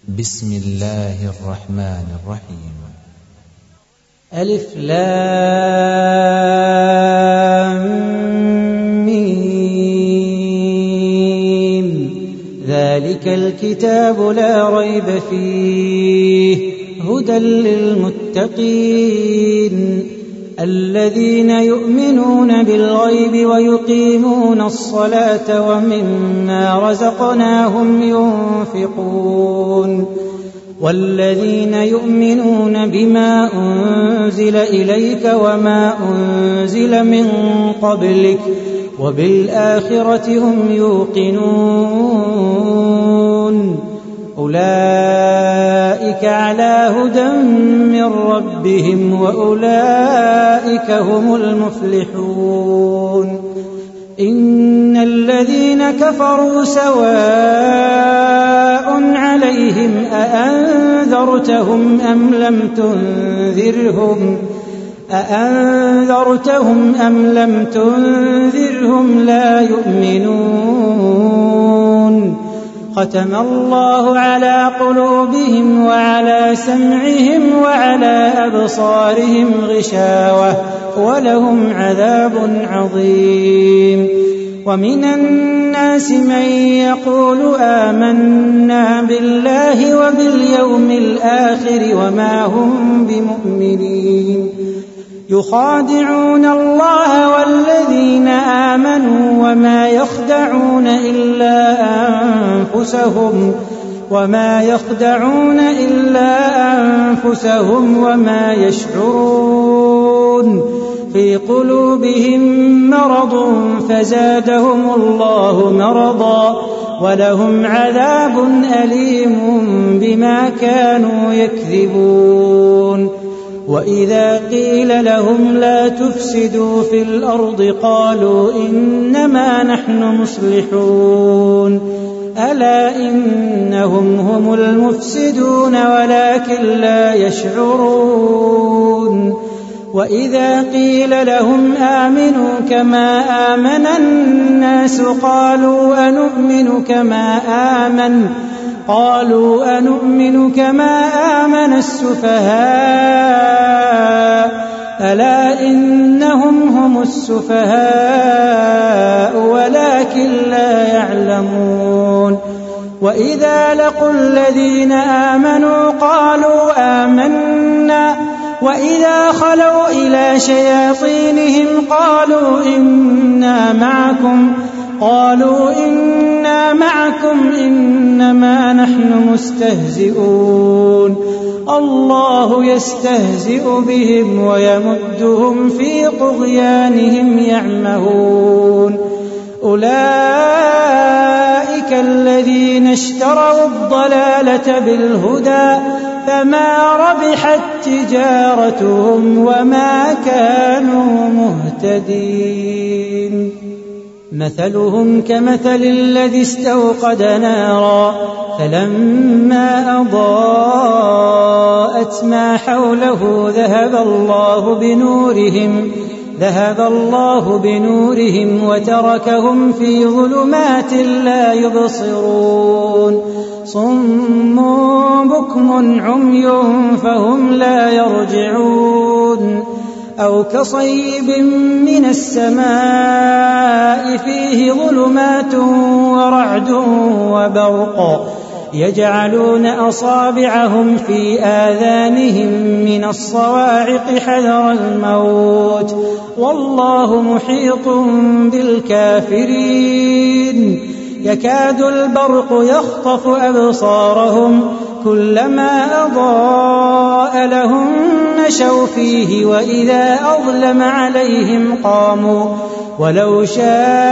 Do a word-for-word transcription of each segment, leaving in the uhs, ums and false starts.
بسم الله الرحمن الرحيم. ألف لام ميم. ذلك الكتاب لا ريب فيه هدى للمتقين الذين يؤمنون بالغيب ويقيمون الصلاة ومما رزقناهم ينفقون والذين يؤمنون بما أنزل إليك وما أنزل من قبلك وبالآخرة هم يوقنون أولئك على هدى من ربهم وأولئك هم المفلحون. إن الذين كفروا سواء عليهم أأنذرتهم أم لم تنذرهم أأنذرتهم أم لم تنذرهم لا يؤمنون. ختم الله على قلوبهم وعلى سمعهم وعلى أبصارهم غشاوة ولهم عذاب عظيم. ومن الناس من يقول آمنا بالله وباليوم الآخر وما هم بمؤمنين يخادعون الله والذين آمنوا وما يخدعون إلا أنفسهم وما يخدعون إلا أنفسهم وما يشعرون. في قلوبهم مرض فزادهم الله مرضا ولهم عذاب أليم بما كانوا يكذبون. وإذا قيل لهم لا تفسدوا في الأرض قالوا إنما نحن مصلحون ألا إنهم هم المفسدون ولكن لا يشعرون. وإذا قيل لهم آمنوا كما آمن الناس قالوا أنؤمن كما آمن قالوا أنؤمن كما آمن السفهاء ألا إنهم هم السفهاء ولكن لا يعلمون. وإذا لقوا الذين آمنوا قالوا آمنا وإذا خلوا إلى شياطينهم قالوا إنا معكم قالوا إنا معكم إنما نحن مستهزئون. الله يستهزئ بهم ويمدهم في طغيانهم يعمهون. أولئك الذين اشتروا الضلالة بالهدى فما ربحت تجارتهم وما كانوا مهتدين. مثلهم كمثل الذي استوقد نارا فلما أضاءت ما حوله ذهب الله بنورهم ذهب الله بنورهم وتركهم في ظلمات لا يبصرون. صم بكم عمي فهم لا يرجعون. أو كصيب من السماء فيه ظلمات ورعد وبرق يجعلون أصابعهم في آذانهم من الصواعق حذر الموت والله محيط بالكافرين. يكاد البرق يخطف أبصارهم كلما أضاء لهم مشوا فيه وإذا أظلم عليهم قاموا ولو شاء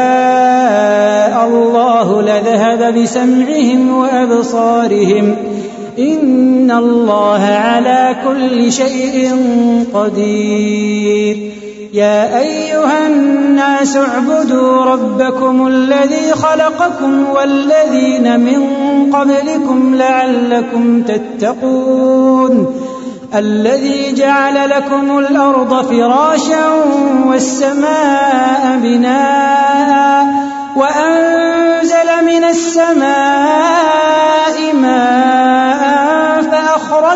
الله لذهب بسمعهم وأبصارهم إن الله على كل شيء قدير. يا أيها الناس اعبدوا ربكم الذي خلقكم والذين من قبلكم لعلكم تتقون. الذي جعل لكم الأرض فراشا والسماء بناء وأنزل من السماء ماء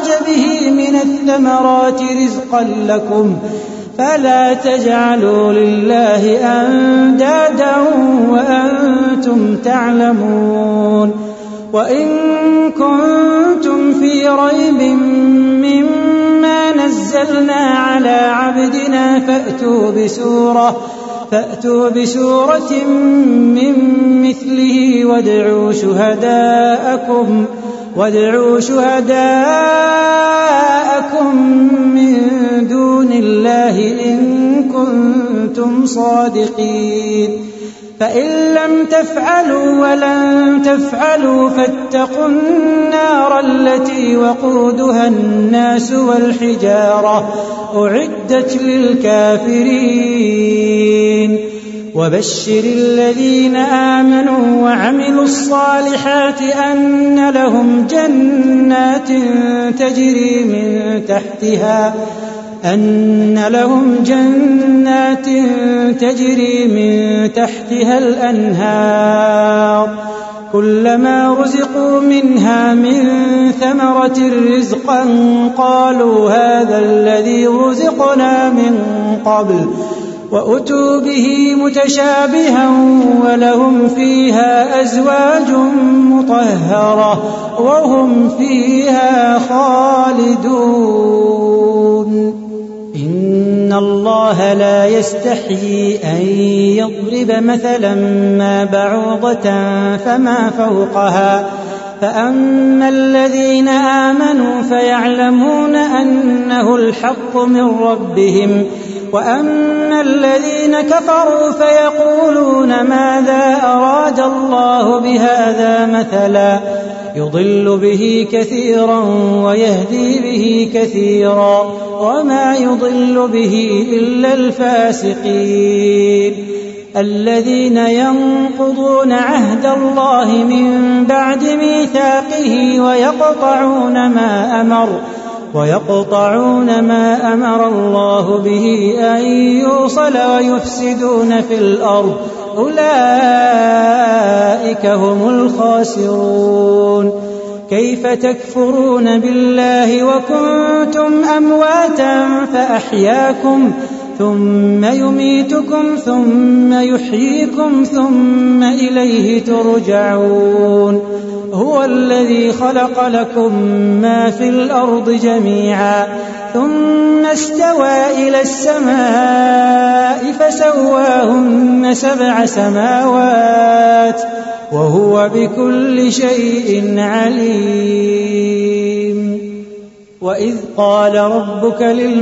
أخرج به من الثمرات رزقا لكم فلا تجعلوا لله أندادا وأنتم تعلمون وإن كنتم في ريب مما نزلنا على عبدنا فأتوا بسورة فأتوا بسورة من مثله وادعوا شهداءكم وادعوا شهداءكم من دون الله إن كنتم صادقين فإن لم تفعلوا ولن تفعلوا فاتقوا النار التي وقودها الناس والحجارة أعدت للكافرين وبشر الذين آمنوا وعملوا الصالحات أن لهم جنات تجري من تحتها أن لهم جنات تجري من تحتها الأنهار كلما رزقوا منها من ثمرة رزقا قالوا هذا الذي رزقنا من قبل وأتوا به متشابها ولهم فيها أزواج مطهرة وهم فيها خالدون إن الله لا يستحيي أن يضرب مثلا ما بعوضة فما فوقها فأما الذين آمنوا فيعلمون أنه الحق من ربهم وأما الذين كفروا فيقولون ماذا أراد الله بهذا مثلا يضل به كثيرا ويهدي به كثيرا وما يضل به إلا الفاسقين الذين ينقضون عهد الله من بعد ميثاقه ويقطعون ما أمر ويقطعون ما أمر الله به أن يوصل ويفسدون في الأرض أولئك هم الخاسرون كيف تكفرون بالله وكنتم أمواتا فأحياكم ثم يميتكم ثم يحييكم ثم إليه ترجعون هو الذي خلق لكم ما في الأرض جميعا ثم استوى إلى السماء فسواهن سبع سماوات وهو بكل شيء عليم وإذ قال ربك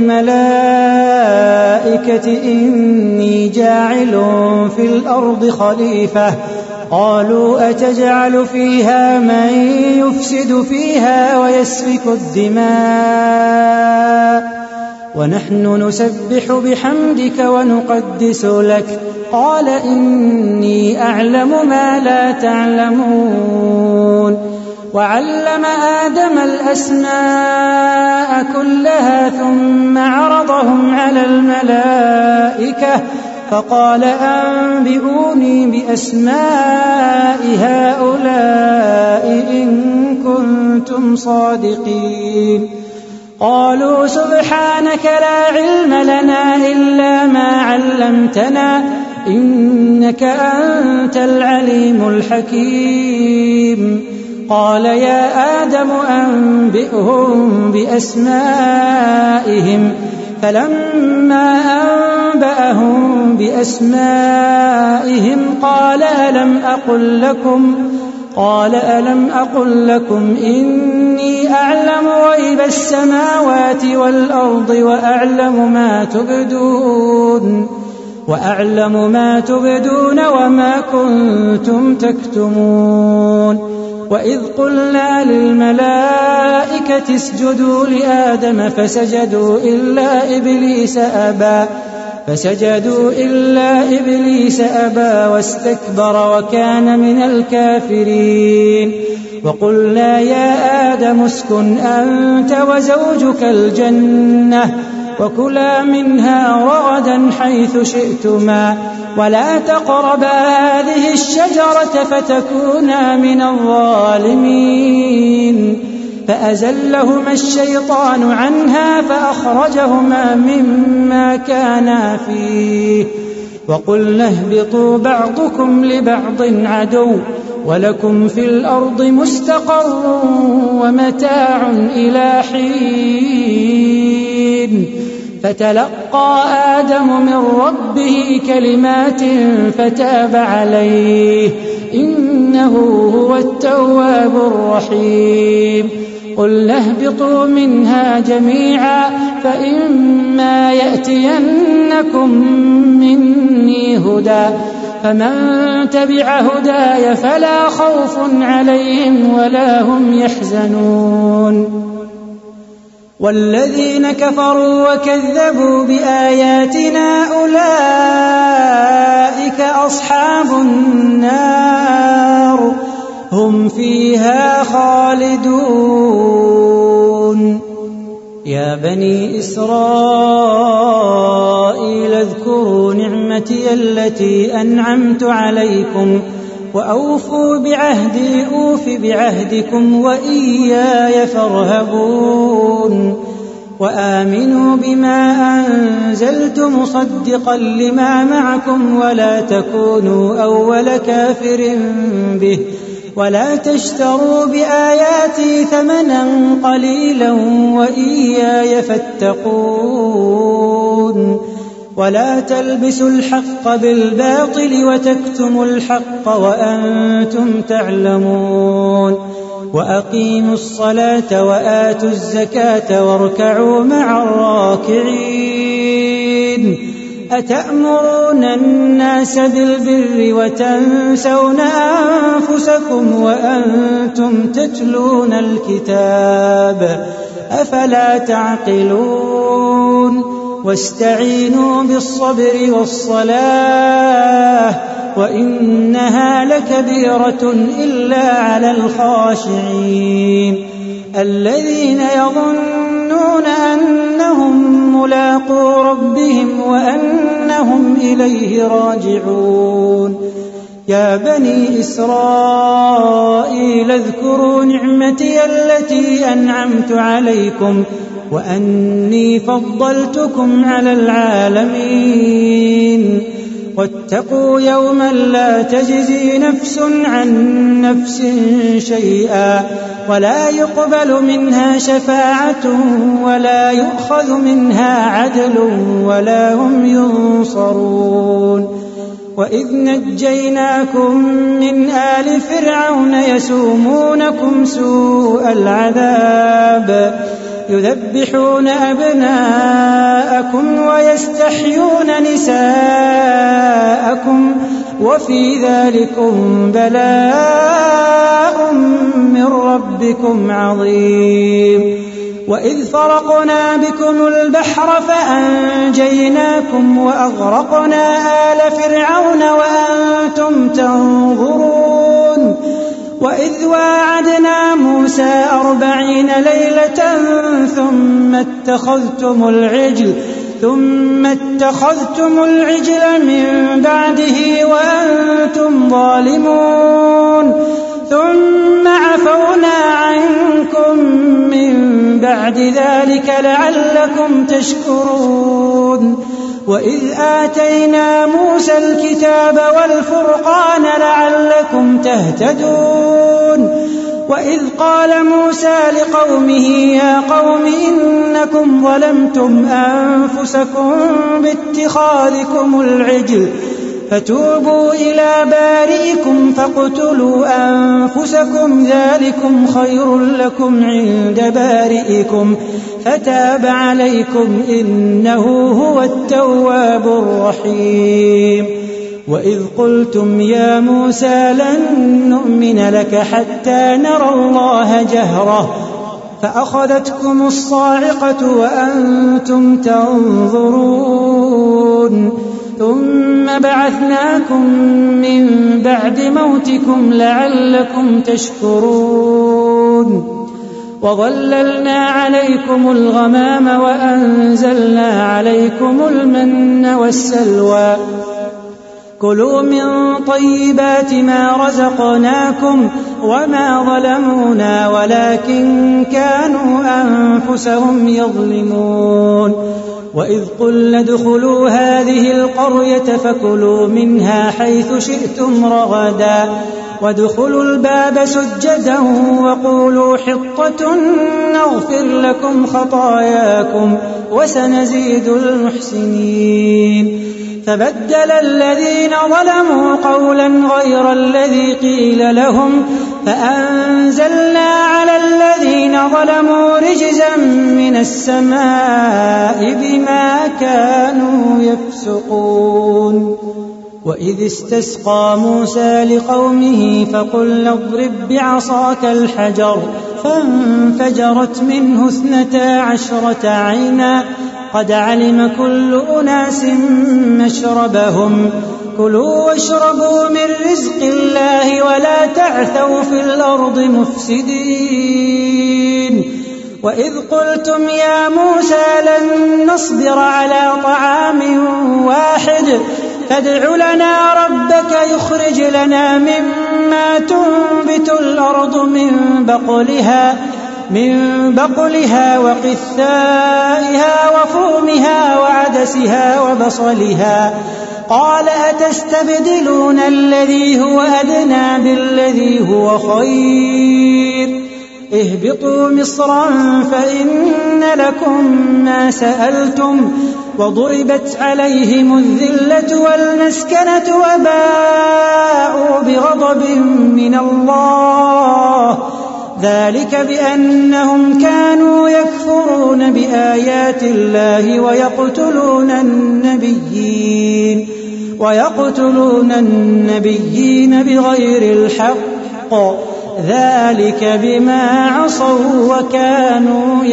للملائكة إني جاعل في الأرض خليفة قالوا أتجعل فيها من يفسد فيها ويسفك الدماء ونحن نسبح بحمدك ونقدس لك قال إني أعلم ما لا تعلمون وعلم آدم الأسماء كلها ثم عرضهم على الملائكة فقال أنبئوني بأسماء هؤلاء إن كنتم صادقين قالوا سبحانك لا علم لنا إلا ما علمتنا إنك أنت العليم الحكيم قال يا آدم أنبئهم بأسمائهم فلما أنبأهم بأسمائهم قال ألم أقل لكم قال ألم أقل لكم إني أعلم غيب السماوات والأرض وأعلم ما تبدون وأعلم ما تبدون وما كنتم تكتمون وإذ قلنا للملائكة اسجدوا لآدم فسجدوا إلا إبليس أبى فسجدوا إلا إبليس أبى واستكبر وكان من الكافرين وقلنا يا آدم اسكن أنت وزوجك الجنة وكلا منها رغدا حيث شئتما ولا تقربا هذه الشجرة فتكونا من الظالمين فأزلهما الشيطان عنها فأخرجهما مما كانا فيه وقلنا اهبطوا بعضكم لبعض عدو ولكم في الأرض مستقر ومتاع إلى حين فتلقى آدم من ربه كلمات فتاب عليه إنه هو التواب الرحيم قلنا اهبطوا منها جميعا فإما يأتينكم مني هدى فمن تبع هداي فلا خوف عليهم ولا هم يحزنون والذين كفروا وكذبوا بآياتنا أولئك أصحاب النار هم فيها خالدون يا بني إسرائيل اذكروا نعمتي التي أنعمت عليكم وأوفوا بعهدي أوف بعهدكم وإياي فارهبون وآمنوا بما أنزلت مصدقا لما معكم ولا تكونوا أول كافر به ولا تشتروا بآياتي ثمنا قليلا وإياي فاتقون ولا تلبسوا الحق بالباطل وتكتموا الحق وأنتم تعلمون وأقيموا الصلاة وآتوا الزكاة واركعوا مع الراكعين أتأمرون الناس بالبر وتنسون أنفسكم وأنتم تتلون الكتاب أفلا تعقلون واستعينوا بالصبر والصلاة وإنها لكبيرة إلا على الخاشعين الذين يظنون أنهم ملاقو ربهم وأنهم إليه راجعون يا بني إسرائيل اذكروا نعمتي التي أنعمت عليكم وأني فضلتكم على العالمين واتقوا يوما لا تجزي نفس عن نفس شيئا ولا يقبل منها شفاعة ولا يؤخذ منها عدل ولا هم ينصرون وإذ نجيناكم من آل فرعون يسومونكم سوء العذاب يذبحون أبناءكم ويستحيون نساءكم وفي ذلكم بلاء من ربكم عظيم وإذ فرقنا بكم البحر فأنجيناكم وأغرقنا آل فرعون وأنتم تنظرون وإذ واعدنا موسى أربعين ليلة ثم اتخذتم العجل ثم اتخذتم العجل من بعده وأنتم ظالمون ثم عفونا عنكم من بعد ذلك لعلكم تشكرون وإذ آتينا موسى الكتاب والفرقان لعلكم تهتدون وإذ قال موسى لقومه يا قوم إنكم ظلمتم أنفسكم باتخاذكم العجل فتوبوا إلى بارئكم فاقتلوا أنفسكم ذلكم خير لكم عند بارئكم فتاب عليكم إنه هو التواب الرحيم وإذ قلتم يا موسى لن نؤمن لك حتى نرى الله جهرة فأخذتكم الصاعقة وأنتم تنظرون ثم بعثناكم من بعد موتكم لعلكم تشكرون وظللنا عليكم الغمام وأنزلنا عليكم المن والسلوى كلوا من طيبات ما رزقناكم وما ظلمونا ولكن كانوا أنفسهم يظلمون وإذ قلنا ادخلوا هذه القرية فكلوا منها حيث شئتم رغدا وادخلوا الباب سجدا وقولوا حطة نغفر لكم خطاياكم وسنزيد المحسنين فبدل الذين ظلموا قولا غير الذي قيل لهم فأنزلنا على الذين ظلموا رجزا من السماء بما كانوا يفسقون وإذ استسقى موسى لقومه فقلنا اضرب بعصاك الحجر فانفجرت منه اثنتا عشرة عينا قد علم كل أناس مشربهم كلوا واشربوا من رزق الله ولا تعثوا في الأرض مفسدين وإذ قلتم يا موسى لن نصبر على طعام واحد فادع لنا ربك يخرج لنا مما تنبت الأرض من بقلها من بقلها وقثائها وفومها وعدسها وبصلها قال أتستبدلون الذي هو أدنى بالذي هو خير اهبطوا مصرا فإن لكم ما سألتم وضربت عليهم الذلة والمسكنة وباءوا بغضب من الله ذلك بأنهم كانوا يكفرون بآيات الله ويقتلون النبيين ويقتلون النبيين بغير الحق ذلك بما عصوا وكانوا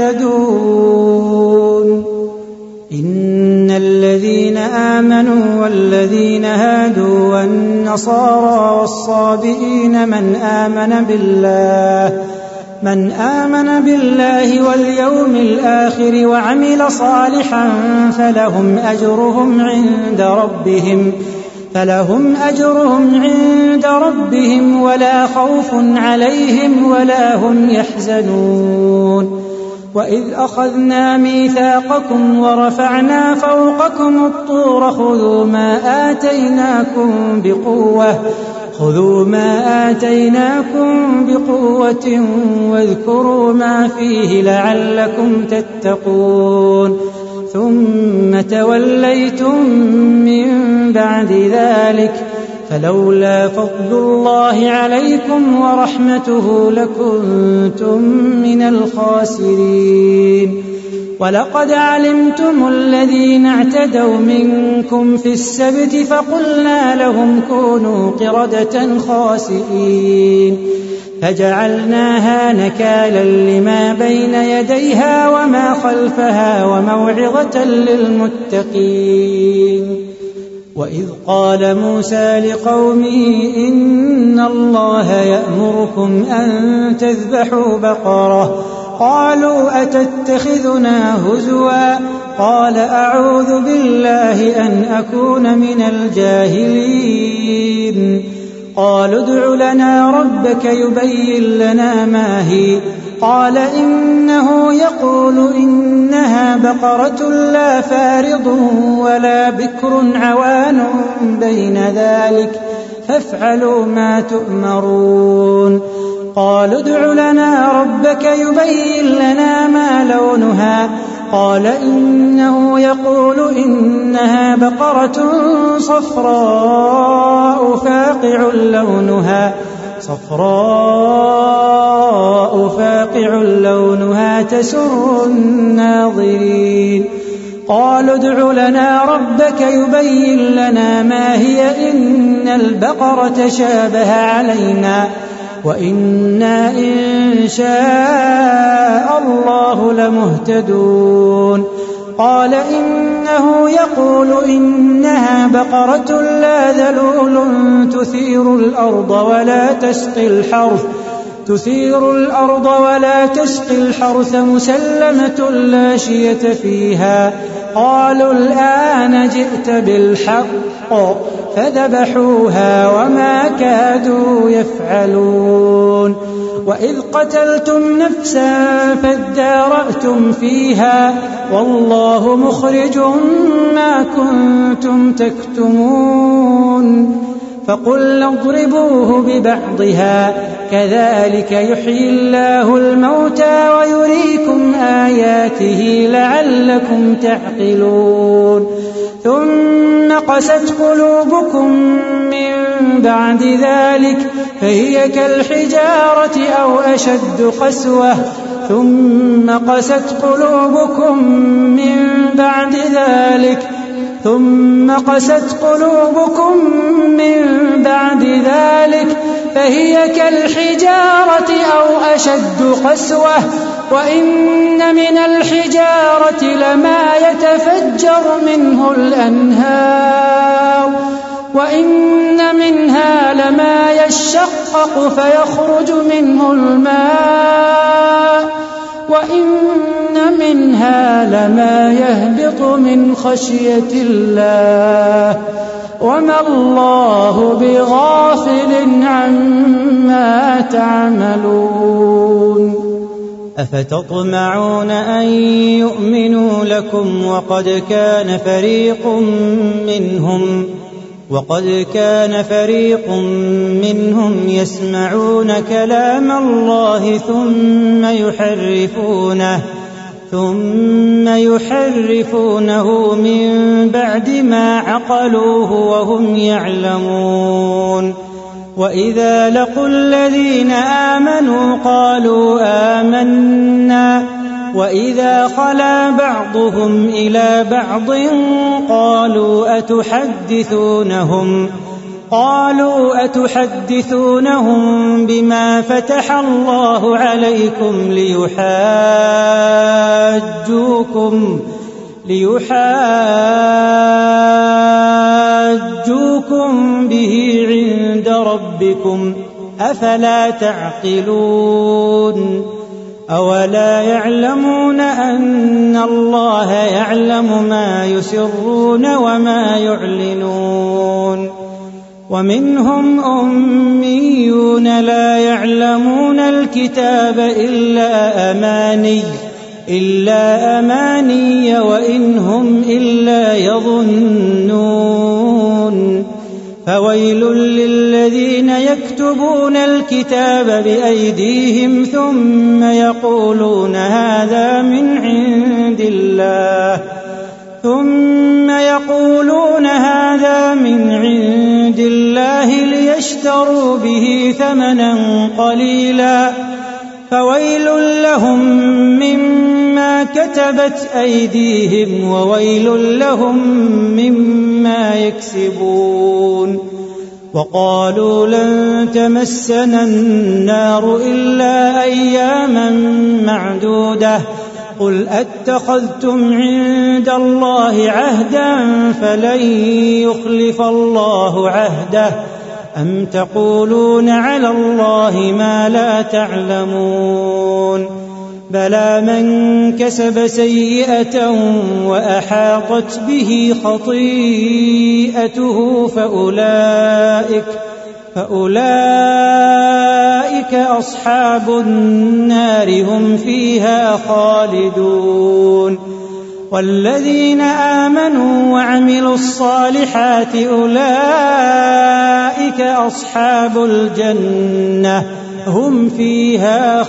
يعتدون إن الذين آمنوا والذين هادوا والنصارى والصابئين من آمن بالله من آمن بالله واليوم الآخر وعمل صالحا فلهم أجرهم عند ربهم فلهم أجرهم عند ربهم ولا خوف عليهم ولا هم يحزنون وإذ أخذنا ميثاقكم ورفعنا فوقكم الطور خذوا ما آتيناكم بقوة خذوا ما آتيناكم بقوة واذكروا ما فيه لعلكم تتقون ثم توليتم من بعد ذلك فلولا فضل الله عليكم ورحمته لكنتم من الخاسرين ولقد علمتم الذين اعتدوا منكم في السبت فقلنا لهم كونوا قردة خاسئين فجعلناها نكالا لما بين يديها وما خلفها وموعظة للمتقين وإذ قال موسى لقومه إن الله يأمركم أن تذبحوا بقرة قالوا أتتخذنا هزوا قال أعوذ بالله أن أكون من الجاهلين قالوا ادع لنا ربك يبين لنا ما هي قال إنه يقول إنها بقرة لا فارض ولا بكر عوان بين ذلك فافعلوا ما تؤمرون قالوا ادع لنا ربك يبين لنا ما لونها قال إنه يقول إنها بقرة صفراء فاقع لونها صفراء فاقع لونها تسر الناظرين قالوا ادع لنا ربك يبين لنا ما هي إن البقرة شابه علينا وإنا إن شاء الله لمهتدون قال إنه يقول إنها بقرة لا ذلول تثير الأرض ولا تسقي الحرث تثير الأرض ولا تسقي الحرث مسلمة لا شية فيها قالوا الآن جئت بالحق فذبحوها وما كادوا يفعلون. وإذ قتلتم نفسا فادارأتم فيها والله مخرج ما كنتم تكتمون. فقلنا اضربوه ببعضها كذلك يحيي الله الموتى ويريكم آياته لعلكم تعقلون. ثم قست قلوبكم من بعد ذلك فهي كالحجارة أو أشد قسوة. ثم قست قلوبكم من بعد ذلك ثم قست قلوبكم من بعد ذلك فهي كالحجارة أو أشد قسوة. وإن من الحجارة لما يتفجر منه الأنهار وإن منها لما يشقق فيخرج منه الماء وإن منها لما يهبط من خشية الله وما الله بغافل عما تعملون. أفتطمعون أن يؤمنوا لكم وقد كان فريق منهم وقد كان فريق منهم يسمعون كلام الله ثم يحرفونه ثم يحرفونه من بعد ما عقلوه وهم يعلمون. وإذا لقوا الذين آمنوا قالوا آمنا وإذا خلا بعضهم إلى بعض قالوا أتحدثونهم قالوا أتحدثونهم بما فتح الله عليكم ليحاجوكم ليحاجوكم به عند ربكم أفلا تعقلون. أولا يعلمون أن الله يعلم ما يسرون وما يعلنون. ومنهم أميون لا يعلمون الكتاب إلا أماني إلا أماني وإن هم إلا يظنون. فويل للذين يكتبون الكتاب بأيديهم ثم يقولون هذا من عند الله ثم يقولون هذا من عند الله ليشتروا به ثمنا قليلا فويل لهم مما كتبت أيديهم وويل لهم مما يكسبون. وقالوا لن تمسنا النار إلا أياما معدودة قل أتخذتم عند الله عهدا فلن يخلف الله عهده أم تقولون على الله ما لا تعلمون. بلى من كسب سيئة وأحاطت به خطيئته فأولئك فأولئك أصحاب النار هم فيها خالدون. والذين آمنوا وعملوا الصالحات أولئك أصحاب الجنة هم فيها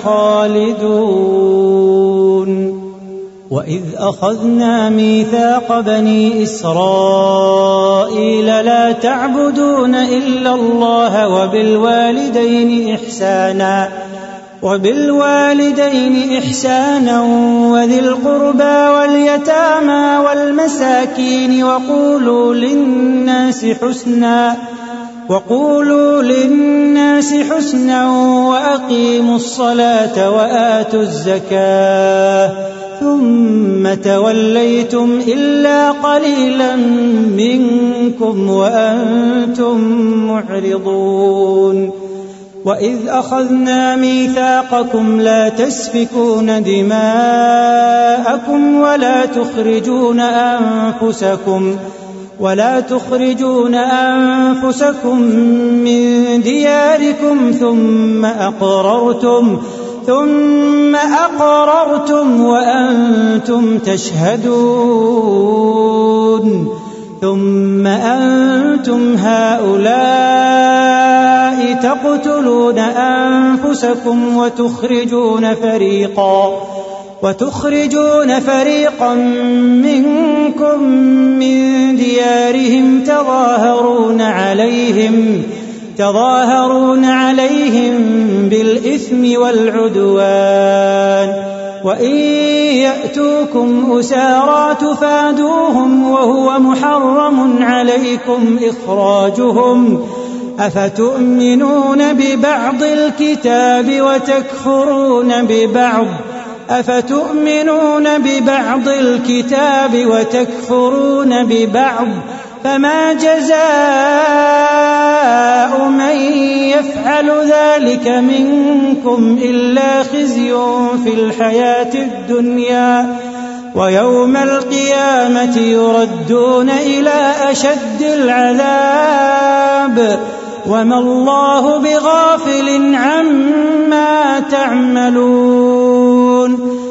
خالدون. وإذ أخذنا ميثاق بني إسرائيل لا تعبدون إلا الله وبالوالدين إحسانا وبالوالدين إحسانا وذي القربى واليتامى والمساكين وقولوا للناس حسنا وقولوا للناس حسنا وأقيموا الصلاة وآتوا الزكاة ثم توليتم إلا قليلا منكم وأنتم معرضون. وإذ أخذنا ميثاقكم لا تسفكون دماءكم ولا تخرجون أنفسكم ولا تخرجون أنفسكم من دياركم ثم أقررتم ثم أقررتم وأنتم تشهدون ثم أنتم هؤلاء تقتلون أنفسكم وتخرجون فريقا وتخرجون فريقا منكم من ديارهم تظاهرون عليهم تظاهرون عليهم بالإثم والعدوان وإن يأتوكم أسارى تفادوهم وهو محرم عليكم إخراجهم أفتؤمنون ببعض الكتاب وتكفرون ببعض أفتؤمنون ببعض الكتاب وتكفرون ببعض فما جزاء من يفعل ذلك منكم إلا خزي في الحياة الدنيا ويوم القيامة يردون إلى أشد العذاب وما الله بغافل عما تعملون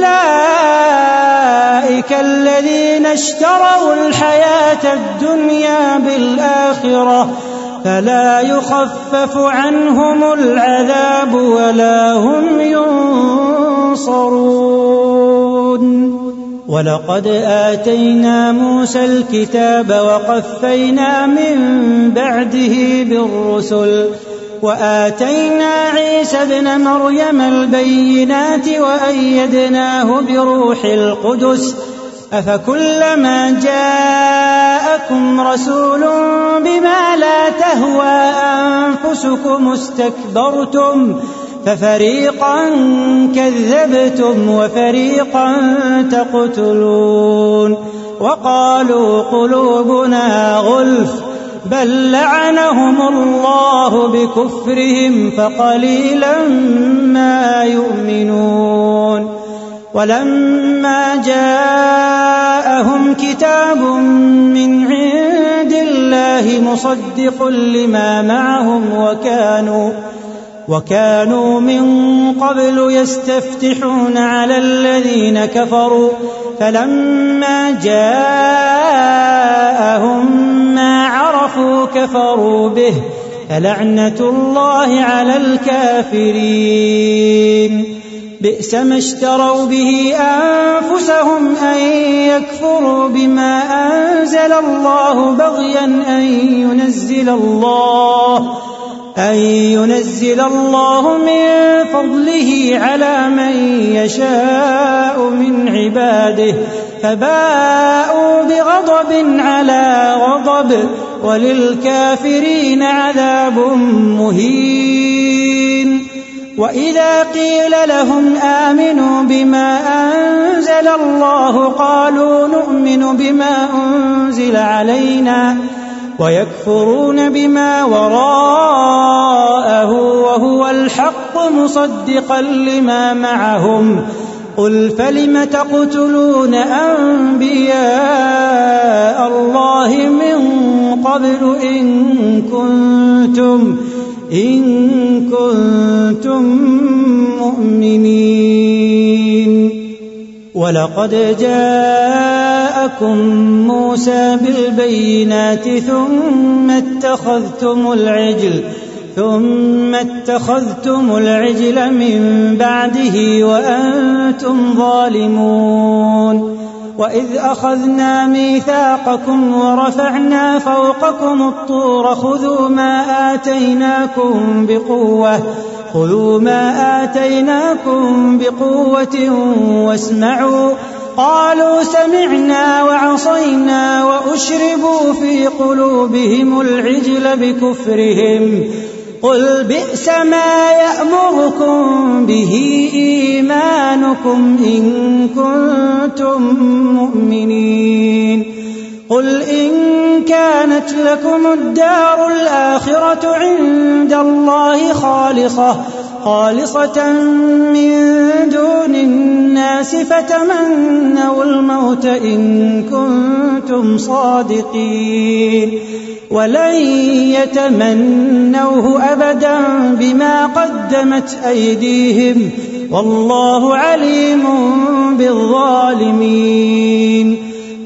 أولئك الذين اشتروا الحياة الدنيا بالآخرة فلا يخفف عنهم العذاب ولا هم ينصرون ولقد آتينا موسى الكتاب وقفينا من بعده بالرسل وآتينا عيسى ابن مريم البينات وأيدناه بروح القدس أفكلما جاءكم رسول بما لا تهوى أنفسكم استكبرتم ففريقا كذبتم وفريقا تقتلون وقالوا قلوبنا غلف بل لعنهم الله بكفرهم فقليلا ما يؤمنون ولما جاءهم كتاب من عند الله مصدق لما معهم وكانوا وكانوا من قبل يستفتحون على الذين كفروا فلما جاءهم ما عرفوا كفروا به فلعنة الله على الكافرين بئس ما اشتروا به أنفسهم أن يكفروا بما أنزل الله بغيا أن ينزل الله أن ينزل الله من فضله على من يشاء من عباده فباءوا بغضب على غضب وللكافرين عذاب مهين وإذا قيل لهم آمنوا بما أنزل الله قالوا نؤمن بما أنزل علينا ويكفرون بما وراءه وهو الحق مصدقا لما معهم قل فلم تقتلون أنبياء الله من قبل إن كنتم إن كنتم مؤمنين ولقد جاءكم موسى بالبينات ثم اتخذتم العجل ثم اتخذتم العجل من بعده وأنتم ظالمون وإذ أخذنا ميثاقكم ورفعنا فوقكم الطور خذوا ما آتيناكم بقوة خذوا ما آتيناكم بقوة واسمعوا قالوا سمعنا وعصينا وأشربوا في قلوبهم العجل بكفرهم قل بئس ما يأمركم به إيمانكم إن كنتم مؤمنين قل إن كانت لكم الدار الآخرة عند الله خالصة خالصة من دون الناس فتمنوا الموت إن كنتم صادقين ولن يتمنوه أبدا بما قدمت أيديهم والله عليم بالظالمين.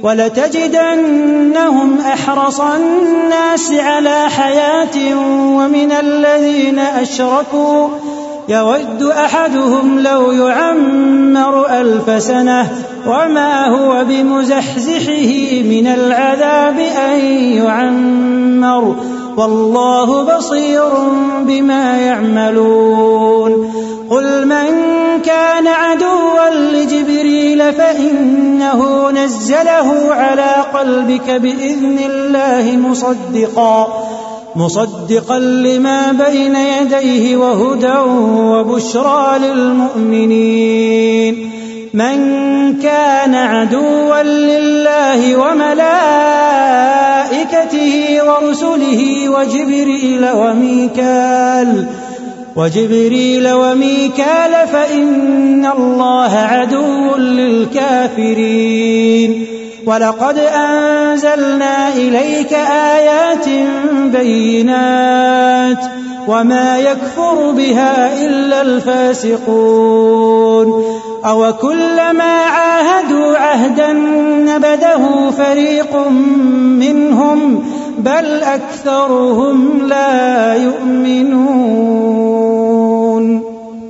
ولتجدنهم أحرص الناس على حياة ومن الذين أشركوا يود أحدهم لو يعمر ألف سنة وما هو بمزحزحه من العذاب أن يعمر والله بصير بما يعملون. قل من كان عدوا لجبريل فإنه نزله على قلبك بإذن الله مصدقا مصدقا لما بين يديه وهدى وبشرى للمؤمنين. من كان عدوا لله وملائكته ورسله وجبريل وميكال وجبريل وميكال فإن الله عدو للكافرين. ولقد أنزلنا إليك آيات بينات وما يكفر بها إلا الفاسقون. أو كلما عاهدوا عهدا نبذه فريق منهم بل أكثرهم لا يؤمنون.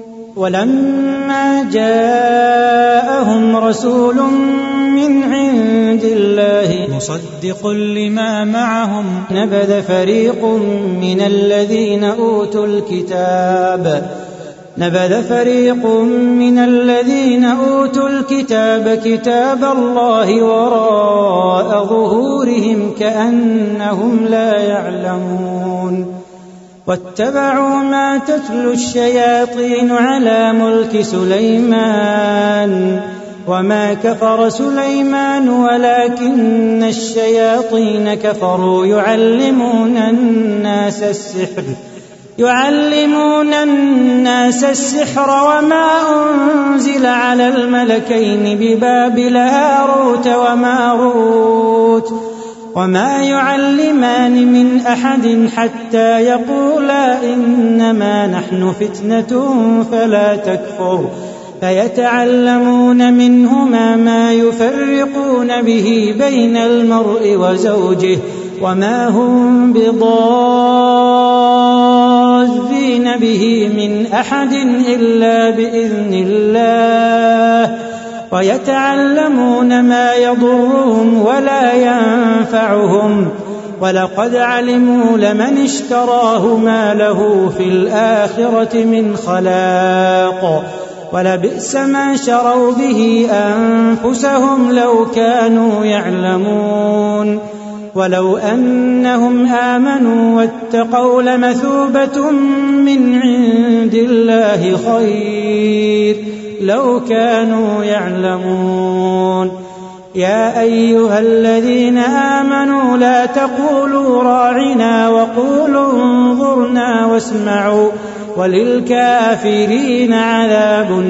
ولما جاءهم رسول من عند الله مصدق لما معهم نبذ فريق من الذين أوتوا الكتاب نبذ فريق من الذين أوتوا الكتاب كتاب الله وراء ظهورهم كأنهم لا يعلمون. واتبعوا ما تتلو الشياطين على ملك سليمان وما كفر سليمان ولكن الشياطين كفروا يعلمون الناس السحر يعلمون الناس السحر وما أنزل على الملكين ببابل هاروت وماروت وما يعلمان من أحد حتى يقولا إنما نحن فتنة فلا تكفر فيتعلمون منهما ما يفرقون به بين المرء وزوجه وما هم بضارين به من أحد إلا بإذن الله ويتعلمون ما يضرهم ولا ينفعهم ولقد علموا لمن اشتراه ما له في الآخرة من خلاق ولبئس ما شروا به أنفسهم لو كانوا يعلمون. ولو أنهم آمنوا واتقوا لمثوبة من عند الله خير لو كانوا يعلمون. يا أيها الذين آمنوا لا تقولوا راعنا وقولوا انظرنا واسمعوا وللكافرين عذاب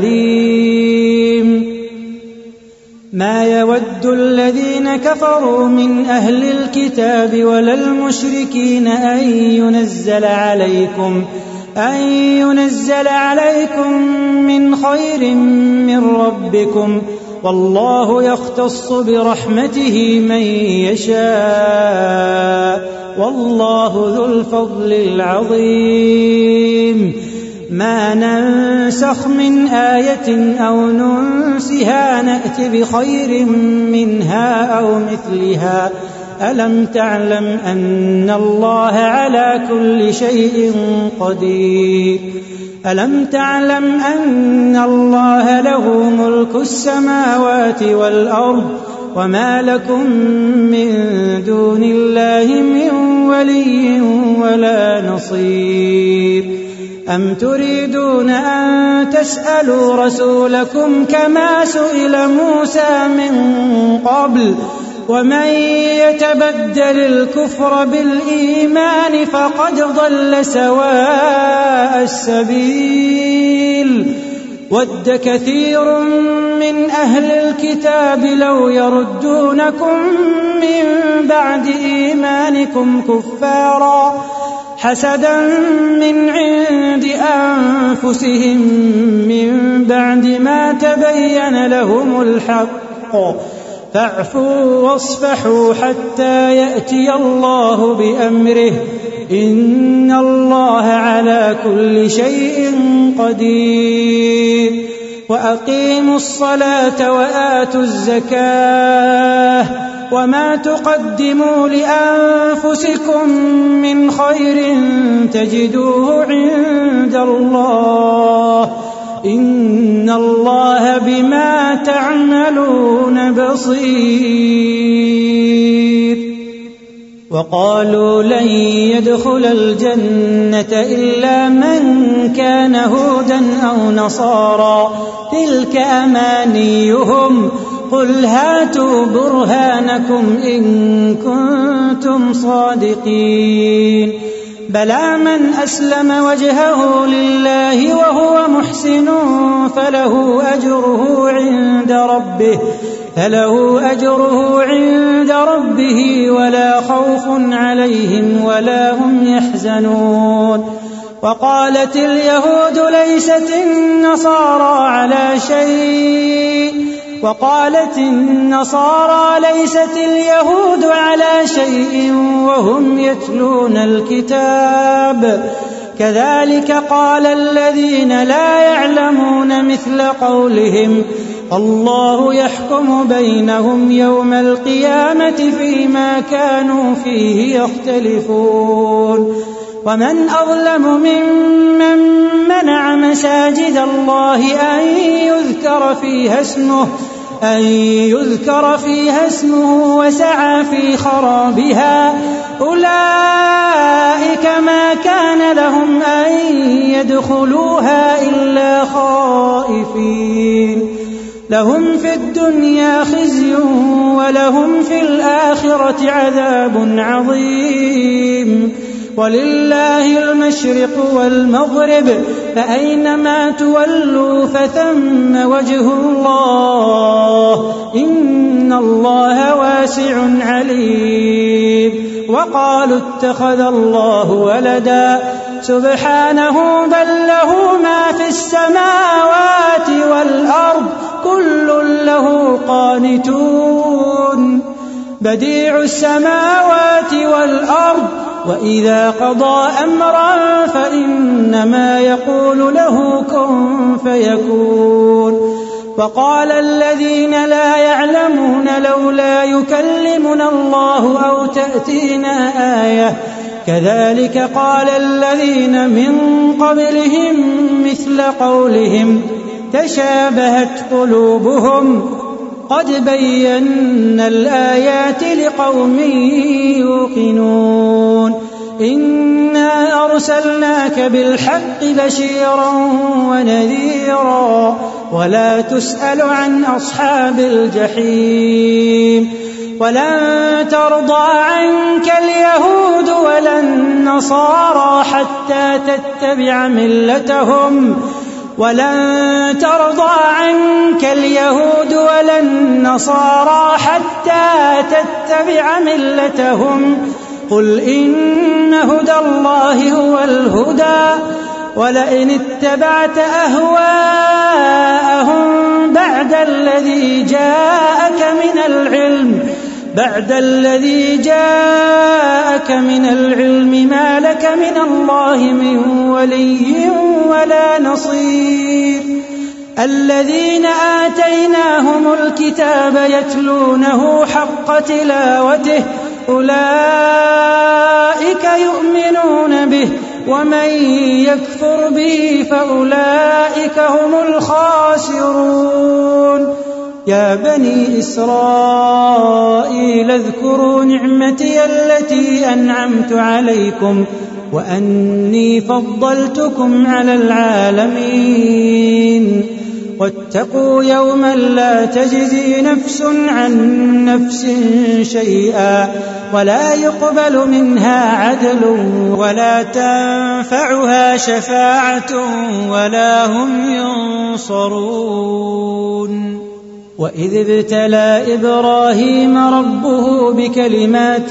أليم. ما يود الذين كفروا من أهل الكتاب ولا المشركين أن ينزل عليكم أن ينزل عليكم من خير من ربكم والله يختص برحمته من يشاء والله ذو الفضل العظيم. ما ننسخ من آية أو ننسها نأت بخير منها أو مثلها ألم تعلم أن الله على كل شيء قدير ألم تعلم أن الله له ملك السماوات والأرض وما لكم من دون الله من ولي ولا نصير. أم تريدون أن تسألوا رسولكم كما سئل موسى من قبل ومن يتبدل الكفر بالإيمان فقد ضل سواء السبيل. ود كثير من أهل الكتاب لو يردونكم من بعد إيمانكم كفارا حسدا من عند أنفسهم من بعد ما تبين لهم الحق فاعفوا واصفحوا حتى يأتي الله بأمره إن الله على كل شيء قدير وأقيموا الصلاة وآتوا الزكاة وما تقدموا لأنفسكم من خير تجدوه عند الله إن الله بما تعملون بصير. وقالوا لن يدخل الجنة إلا من كان هودا أو نصارى تلك أمانيهم قل هاتوا برهانكم إن كنتم صادقين بلى من أسلم وجهه لله وهو محسن فله أجره عند ربه فله أجره عند ربه ولا خوف عليهم ولا هم يحزنون. وقالت اليهود ليست النصارى على شيء وقالت النصارى ليست اليهود على شيء وهم يتلون الكتاب كذلك قال الذين لا يعلمون مثل قولهم الله يحكم بينهم يوم القيامة فيما كانوا فيه يختلفون. ومن أظلم ممن منع مساجد الله أن يذكر فيها اسمه أن يذكر فيها اسمه وسعى في خرابها أولئك ما كان لهم أن يدخلوها إلا خائفين لهم في الدنيا خزي ولهم في الآخرة عذاب عظيم. ولله المشرق والمغرب فأينما تولوا فثم وجه الله إن الله واسع عليم. وقالوا اتخذ الله ولدا سبحانه بل له ما في السماوات والأرض كل له قانتون بديع السماوات والأرض وإذا قضى أمرا فإنما يقول له كن فيكون. وقال الذين لا يعلمون لولا يكلمنا الله أو تأتينا آية كذلك قال الذين من قبلهم مثل قولهم تشابهت قلوبهم قد بينا الآيات لقوم يوقنون. إنا أرسلناك بالحق بشيرا ونذيرا ولا تسأل عن أصحاب الجحيم. ولن ترضى عنك اليهود ولا النصارى حتى تتبع ملتهم ولن ترضى عنك اليهود ولا النصارى حتى تتبع ملتهم قل إن هدى الله هو الهدى ولئن اتبعت أهواءهم بعد الذي جاءك من العلم بعد الذي جاءك من العلم ما لك من الله من ولي ولا نصير. الذين آتيناهم الكتاب يتلونه حق تلاوته أولئك يؤمنون به ومن يكفر به فأولئك هم الخاسرون. يا بني إسرائيل اذكروا نعمتي التي أنعمت عليكم وأني فضلتكم على العالمين. واتقوا يوما لا تجزي نفس عن نفس شيئا ولا يقبل منها عدل ولا تنفعها شفاعة ولا هم ينصرون. وإذ ابتلى إبراهيم ربه بكلمات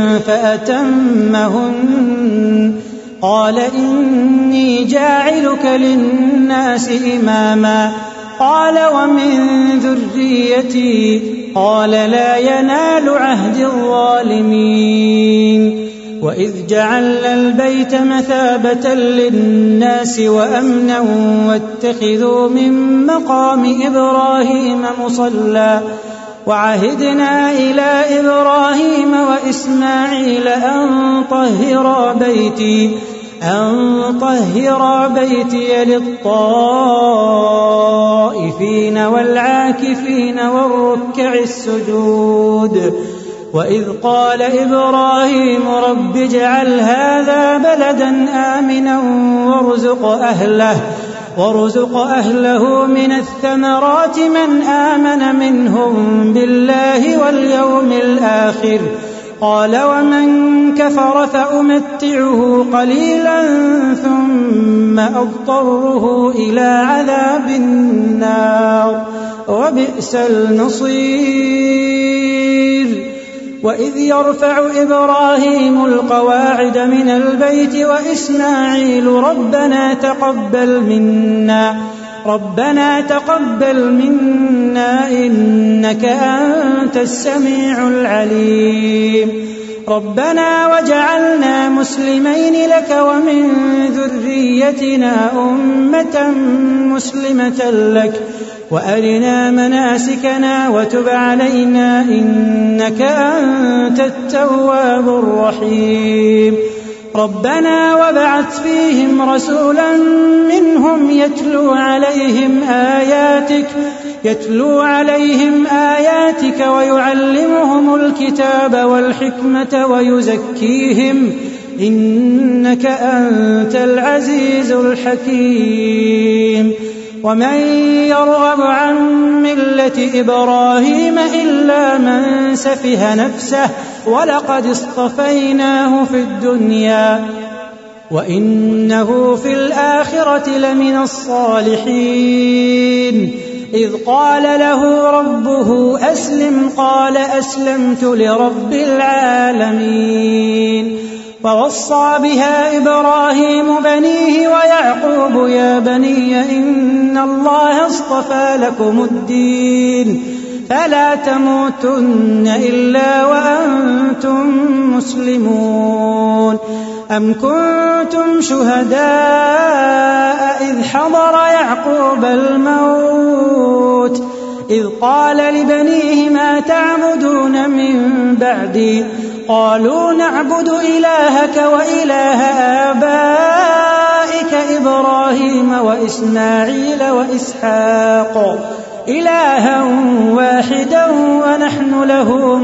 فأتمهن قال إني جاعلك للناس إماما قال ومن ذريتي قال لا ينال عهد الظالمين. وإذ جعلنا البيت مثابة للناس وأمنا واتخذوا من مقام إبراهيم مصلى وعهدنا إلى إبراهيم وإسماعيل أن طهرا بيتي أن طهرا بيتي للطائفين والعاكفين والركع السجود. وإذ قال إبراهيم رب اجعل هذا بلدا آمنا وارزق أهله وارزق أهله من الثمرات من آمن منهم بالله واليوم الآخر قال ومن كفر فأمتعه قليلا ثم أضطره إلى عذاب النار وبئس المصير. وإذ يرفع إبراهيم القواعد من البيت وإسماعيل ربنا تقبل منا ربنا تقبل منا إنك أنت السميع العليم ربنا وجعلنا مسلمين لك ومن ذريتنا أمة مسلمة لك وأرنا مناسكنا وتب علينا إنك أنت التواب الرحيم. ربنا وابعث فيهم رسولا منهم يتلو عليهم آياتك يتلو عليهم آياتك ويعلمهم الكتاب والحكمة ويزكيهم إنك أنت العزيز الحكيم. ومن يرغب عن ملة إبراهيم إلا من سفه نفسه ولقد اصطفيناه في الدنيا وإنه في الآخرة لمن الصالحين. إذ قال له ربه أسلم قال أسلمت لرب العالمين. ووصى بها إبراهيم بنيه ويعقوب يا بني إن الله اصطفى لكم الدين فلا تموتن إلا وأنتم مسلمون. أم كنتم شهداء إذ حضر يعقوب الموت إذ قال لبنيه ما تعبدون من بعدي قالوا نعبد إلهك وإله آبائك إبراهيم وإسماعيل وإسحاق إلها واحدا ونحن له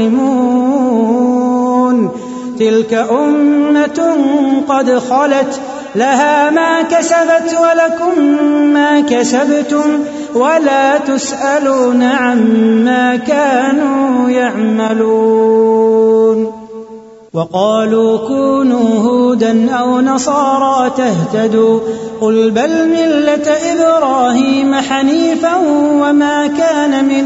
مسلمون. تلك أمة قد خلت لها ما كسبت ولكم ما كسبتم ولا تسألون عما كانوا يعملون. وقالوا كونوا هودا أو نصارى تهتدوا قل بل ملة إبراهيم حنيفا وما كان من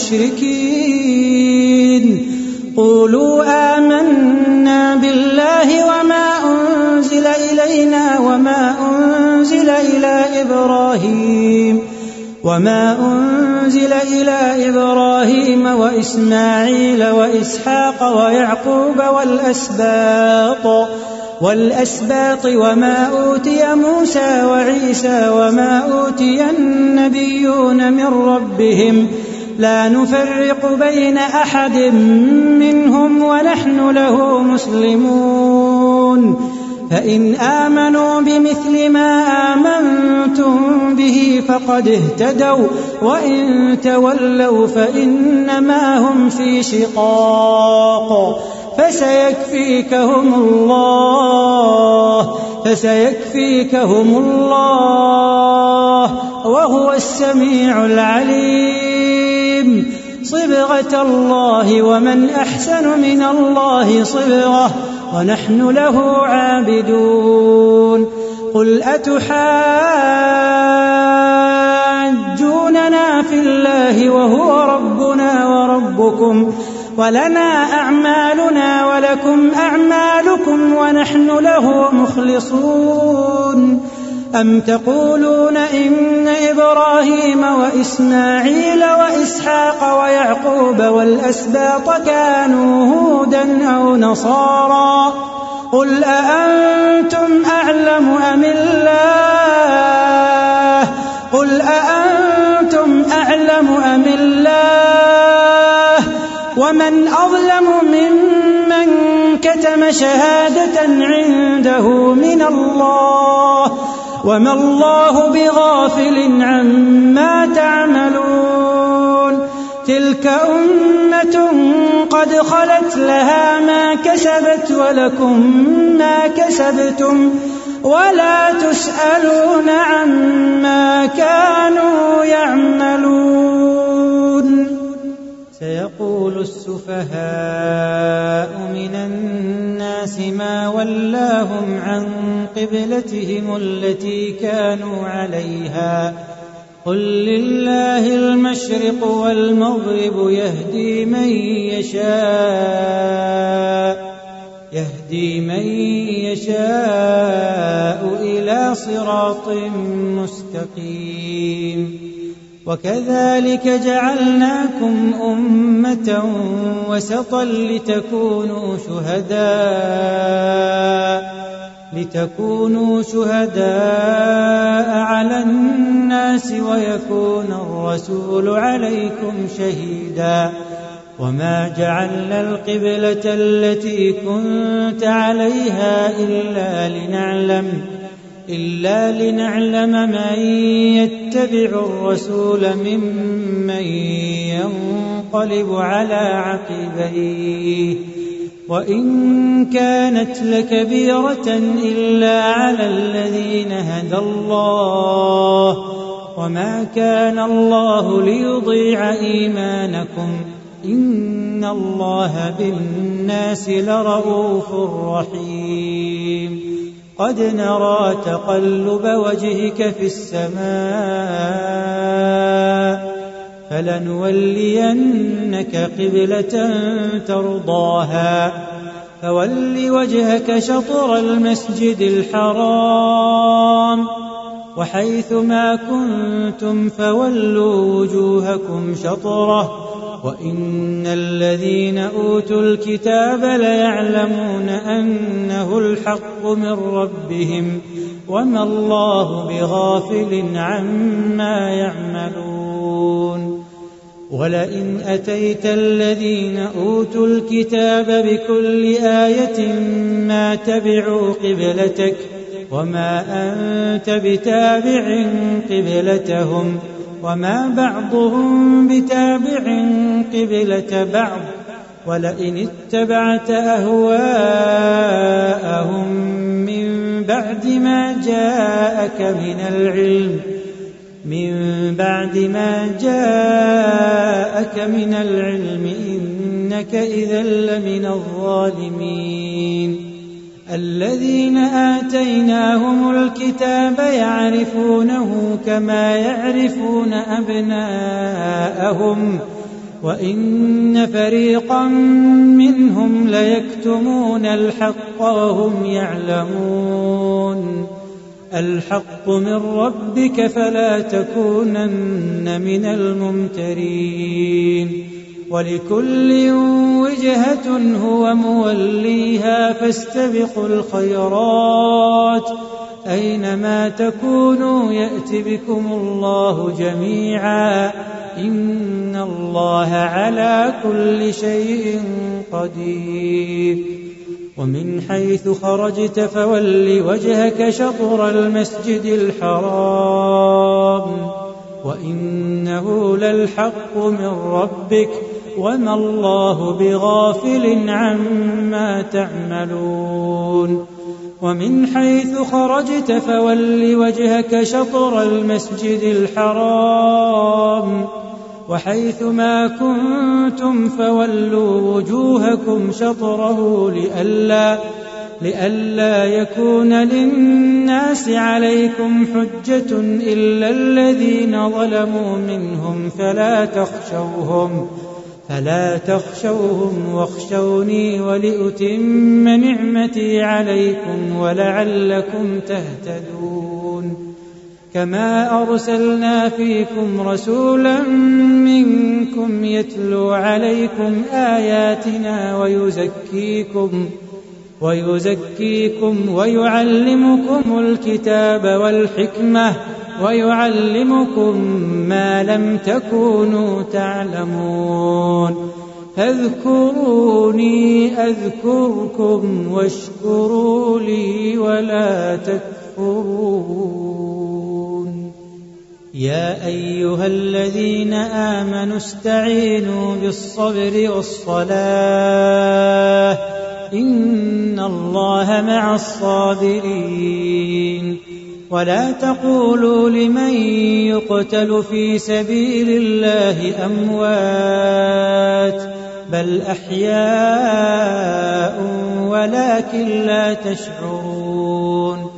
المشركين. قولوا آمنا بالله وما أنزل إلينا وما أنزل إلى إبراهيم وما أنزل إلى إبراهيم وإسماعيل وإسحاق ويعقوب والأسباط والأسباط وما أوتي موسى وعيسى وما أوتي النبيون من ربهم لا نفرق بين أحد منهم ونحن له مسلمون. فإن آمنوا بمثل ما آمنتم به فقد اهتدوا وإن تولوا فإنما هم في شقاق فسيكفيكهم الله فسيكفيكهم الله وهو السميع العليم. صبغة الله ومن أحسن من الله صبغة ونحن له عابدون. قل أتحاجوننا في الله وهو ربنا وربكم ولنا أعمالنا ولكم أعمالكم ونحن له مخلصون. أم تقولون إن إبراهيم وإسماعيل وإسحاق ويعقوب والأسباط كانوا هودا أو نصارى؟ قل أأنتم أعلم أم الله؟ قل أأنتم أعلم أم الله؟ ومن أظلم ممن كتم شهادة عنده من الله وما الله بغافل عما تعملون. تلك أمة قد خلت لها ما كسبت ولكم ما كسبتم ولا تسألون عما كانوا يعملون. سيقول السفهاء من الناس ما ولاهم عن قبلتهم التي كانوا عليها قل لله المشرق والمغرب يهدي من يشاء يهدي من يشاء إلى صراط مستقيم. وكذلك جعلناكم أمة وسطا لتكونوا شهداء لتكونوا شهداء على الناس ويكون الرسول عليكم شهيدا. وما جعلنا القبلة التي كنت عليها إلا لنعلم إلا لنعلم من يتبع الرسول ممن ينقلب على عقبيه. وإن كانت لكبيرة إلا على الذين هدى الله وما كان الله ليضيع إيمانكم إن الله بالناس لرؤوف رحيم. قد نرى تقلب وجهك في السماء فلنولينك قبلة ترضاها فول وجهك شطر المسجد الحرام وحيث ما كنتم فولوا وجوهكم شطره وإن الذين أوتوا الكتاب ليعلمون أنه الحق من ربهم وما الله بغافل عما يعملون. ولئن أتيت الذين أوتوا الكتاب بكل آية ما تبعوا قبلتك وما أنت بتابع قبلتهم وما بعضهم بتابع قبلة بعض ولئن اتبعت أهواءهم من بعد ما جاءك من العلم من بعد ما جاءك من العلم إنك إذا لمن الظالمين. الذين آتيناهم الكتاب يعرفونه كما يعرفون أبناءهم وإن فريقا منهم ليكتمون الحق وهم يعلمون. الحق من ربك فلا تكونن من الممترين. ولكل وجهة هو موليها فاستبقوا الخيرات أينما تكونوا يأت بكم الله جميعا إن الله على كل شيء قدير. ومن حيث خرجت فول وجهك شطر المسجد الحرام وإنه للحق من ربك وما الله بغافل عما تعملون. ومن حيث خرجت فول وجهك شطر المسجد الحرام وحيث ما كنتم فولوا وجوهكم شطره لئلا, لئلا يكون للناس عليكم حجة إلا الذين ظلموا منهم فلا تخشوهم فلا تخشوهم واخشوني ولأتم نعمتي عليكم ولعلكم تهتدون كما أرسلنا فيكم رسولا منكم يتلو عليكم آياتنا ويزكيكم ويزكيكم ويعلمكم الكتاب والحكمة ويعلمكم ما لم تكونوا تعلمون فاذكروني أذكركم واشكروا لي ولا تكفرون يا أيها الذين آمنوا استعينوا بالصبر والصلاة إن الله مع الصابرين ولا تقولوا لمن يقتل في سبيل الله أموات بل أحياء ولكن لا تشعرون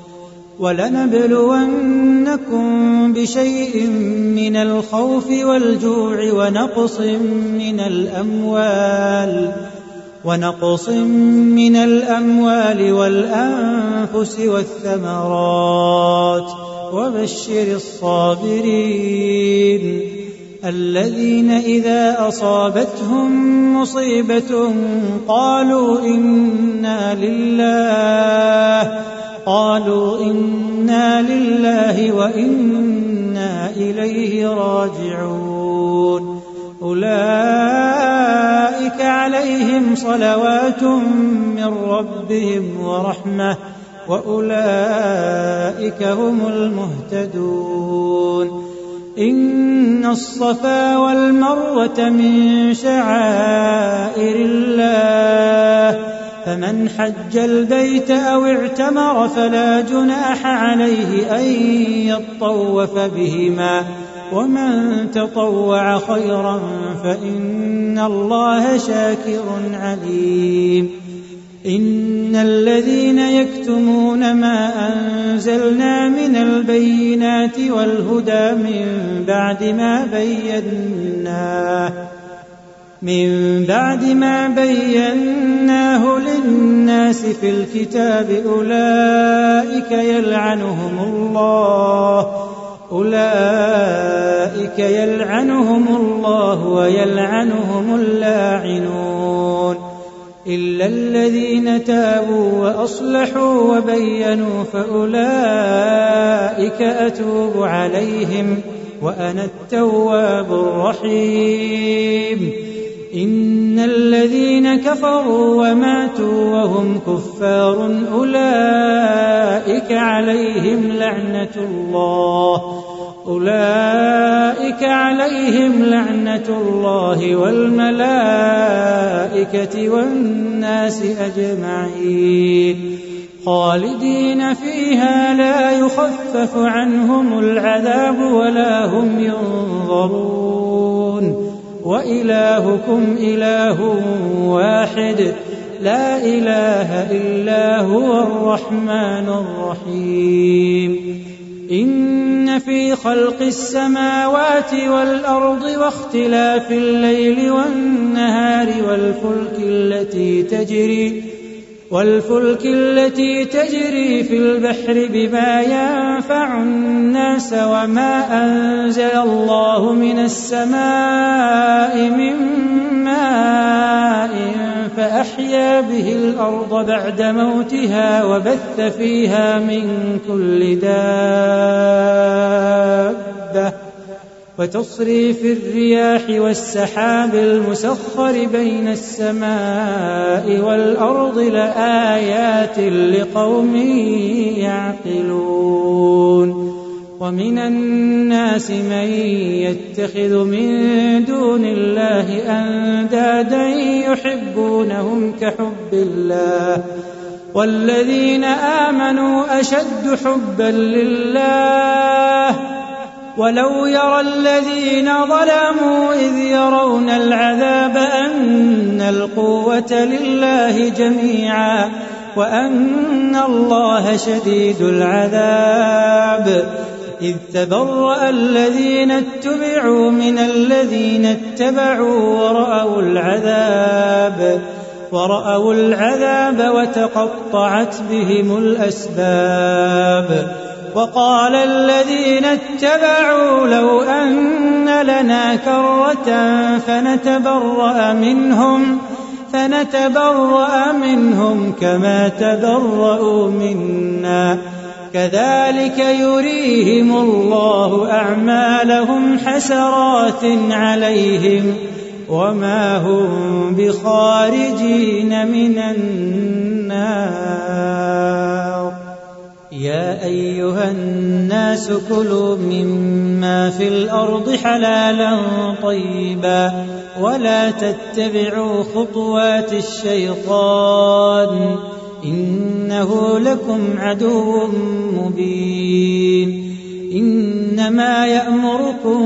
ولنبلونكم بشيء من الخوف والجوع ونقص من الأموال ونقص من الأموال والأنفس والثمرات وبشر الصابرين الذين إذا أصابتهم مصيبة قالوا إنا لله قالوا إنا لله وإنا إليه راجعون أولئك عليهم صلوات من ربهم ورحمة وأولئك هم المهتدون إن الصفا والمروة من شعائر الله فمن حج البيت أو اعتمر فلا جناح عليه أن يطوف بهما ومن تطوع خيرا فإن الله شاكر عليم إن الذين يكتمون ما أنزلنا من البينات والهدى من بعد ما بيناه من بعد ما بيناه للناس في الكتاب أولئك يلعنهم الله أولئك يلعنهم الله ويلعنهم اللاعنون إلا الذين تابوا وأصلحوا وبينوا فأولئك أتوب عليهم وأنا التواب الرحيم إن الذين كفروا وماتوا وهم كفار أولئك عليهم لعنة الله أولئك عليهم لعنة الله والملائكة والناس أجمعين خالدين فيها لا يخفف عنهم العذاب ولا هم ينظرون وإلهكم إله واحد لا إله إلا هو الرحمن الرحيم إن في خلق السماوات والأرض واختلاف الليل والنهار والفلك التي تجري والفلك التي تجري في البحر بما ينفع الناس وما أنزل الله من السماء من ماء فأحيا به الأرض بعد موتها وبث فيها من كل دابة وتصريف الرياح والسحاب المسخر بين السماء والأرض لآيات لقوم يعقلون ومن الناس من يتخذ من دون الله أندادا يحبونهم كحب الله والذين آمنوا أشد حبا لله ولو يرى الذين ظلموا إذ يرون العذاب أن القوة لله جميعا وأن الله شديد العذاب إذ تبرأ الذين اتبعوا من الذين اتبعوا ورأوا العذاب ورأوا العذاب وتقطعت بهم الأسباب وقال الذين اتبعوا لو أن لنا كرة فنتبرأ منهم فنتبرأ منهم كما تبرأوا منا كذلك يريهم الله أعمالهم حسرات عليهم وما هم بخارجين من النار يا أيها الناس كلوا مما في الأرض حلالا طيبا ولا تتبعوا خطوات الشيطان إنه لكم عدو مبين إنما يأمركم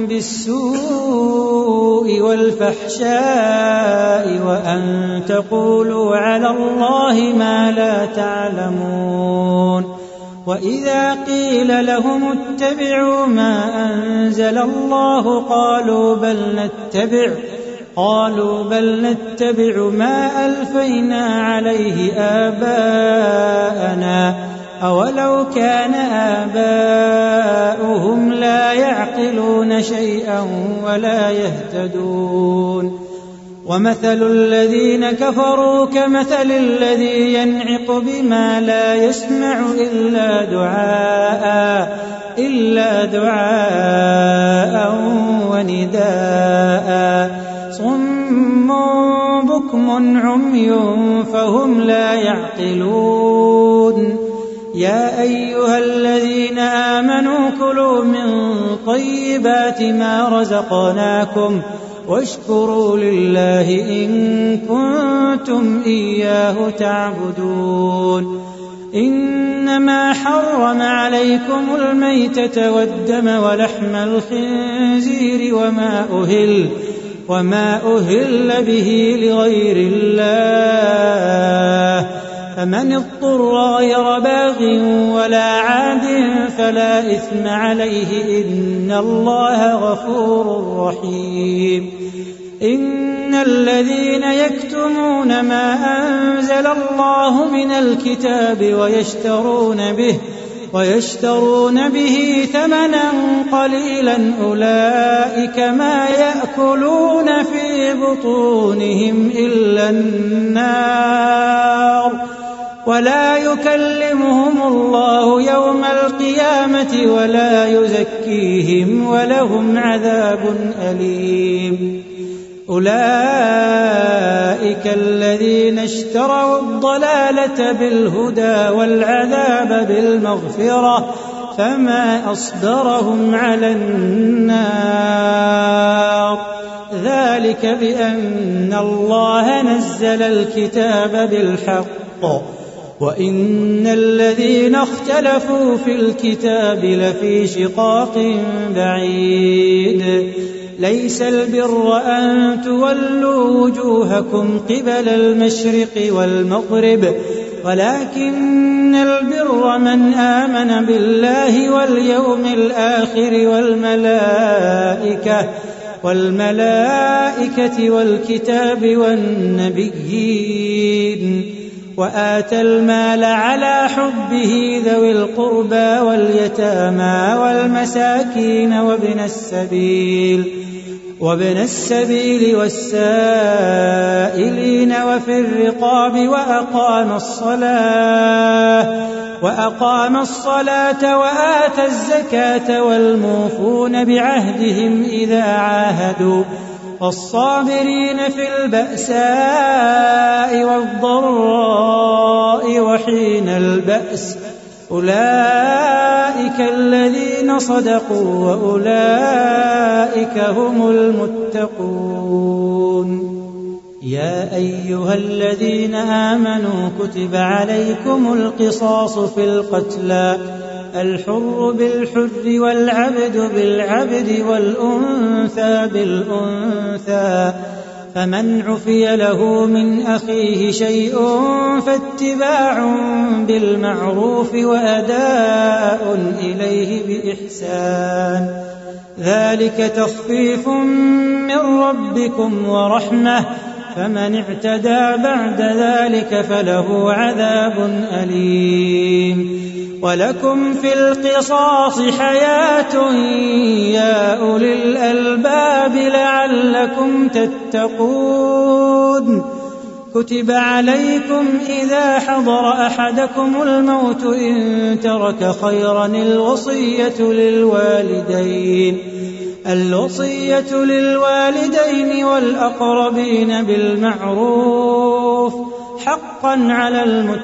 بالسوء والفحشاء وأن تقولوا على الله ما لا تعلمون وإذا قيل لهم اتبعوا ما أنزل الله قالوا بل نتبع قالوا بل نتبع ما ألفينا عليه آباءنا أولو كان آباؤهم لا يعقلون شيئا ولا يهتدون ومثل الذين كفروا كمثل الذي ينعق بما لا يسمع إلا دعاء إلا دعاء ونداء صم بكم عمي فهم لا يعقلون يا أيها الذين آمنوا كلوا من طيبات ما رزقناكم واشكروا لله إن كنتم إياه تعبدون إنما حرم عليكم الميتة والدم ولحم الخنزير وما أهل وما أهل به لغير الله فمن اضطر غير باغ ولا عاد فلا إثم عليه إن الله غفور رحيم إن الذين يكتمون ما أنزل الله من الكتاب ويشترون به ويشترون به ثمنا قليلا أولئك ما يأكلون في بطونهم إلا النار ولا يكلمهم الله يوم القيامة ولا يزكيهم ولهم عذاب أليم أولئك الذين اشتروا الضلالة بالهدى والعذاب بالمغفرة فما أصبرهم على النار ذلك بأن الله نزل الكتاب بالحق وإن الذين اختلفوا في الكتاب لفي شقاق بعيد ليس البر أن تولوا وجوهكم قبل المشرق والمغرب ولكن البر من آمن بالله واليوم الآخر والملائكة والملائكة والكتاب والنبيين وآتى المال على حبه ذوي القربى واليتامى والمساكين وابن السبيل وابن السبيل والسائلين وفي الرقاب وأقام الصلاة وأقام الصلاة وآتى الزكاة والموفون بعهدهم إذا عاهدوا والصابرين في البأساء والضراء وحين البأس أولئك الذين صدقوا وأولئك هم المتقون يا أيها الذين آمنوا كتب عليكم القصاص في القتلى الحر بالحر والعبد بالعبد والأنثى بالأنثى فمن عفي له من أخيه شيء فاتباع بالمعروف وأداء إليه بإحسان ذلك تخفيف من ربكم ورحمة فمن اعتدى بعد ذلك فله عذاب أليم ولكم في القصاص حياة يا أولي الألباب لعلكم تتقون كتب عليكم إذا حضر أحدكم الموت إن ترك خيرا الوصية للوالدين الوصية للوالدين والأقربين بالمعروف حقا على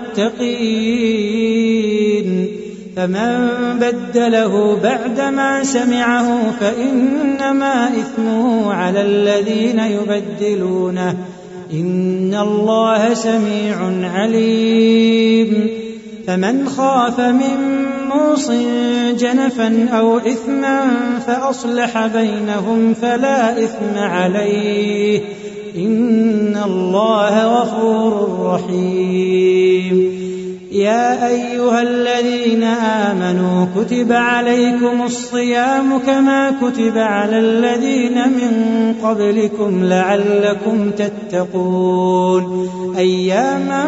المتقين فمن بدله بعدما سمعه فإنما إثمه على الذين يبدلونه إن الله سميع عليم فمن خاف من موص جنفا أو إثما فأصلح بينهم فلا إثم عليه إن الله غفور رحيم يا أيها الذين آمنوا كتب عليكم الصيام كما كتب على الذين من قبلكم لعلكم تتقون أياما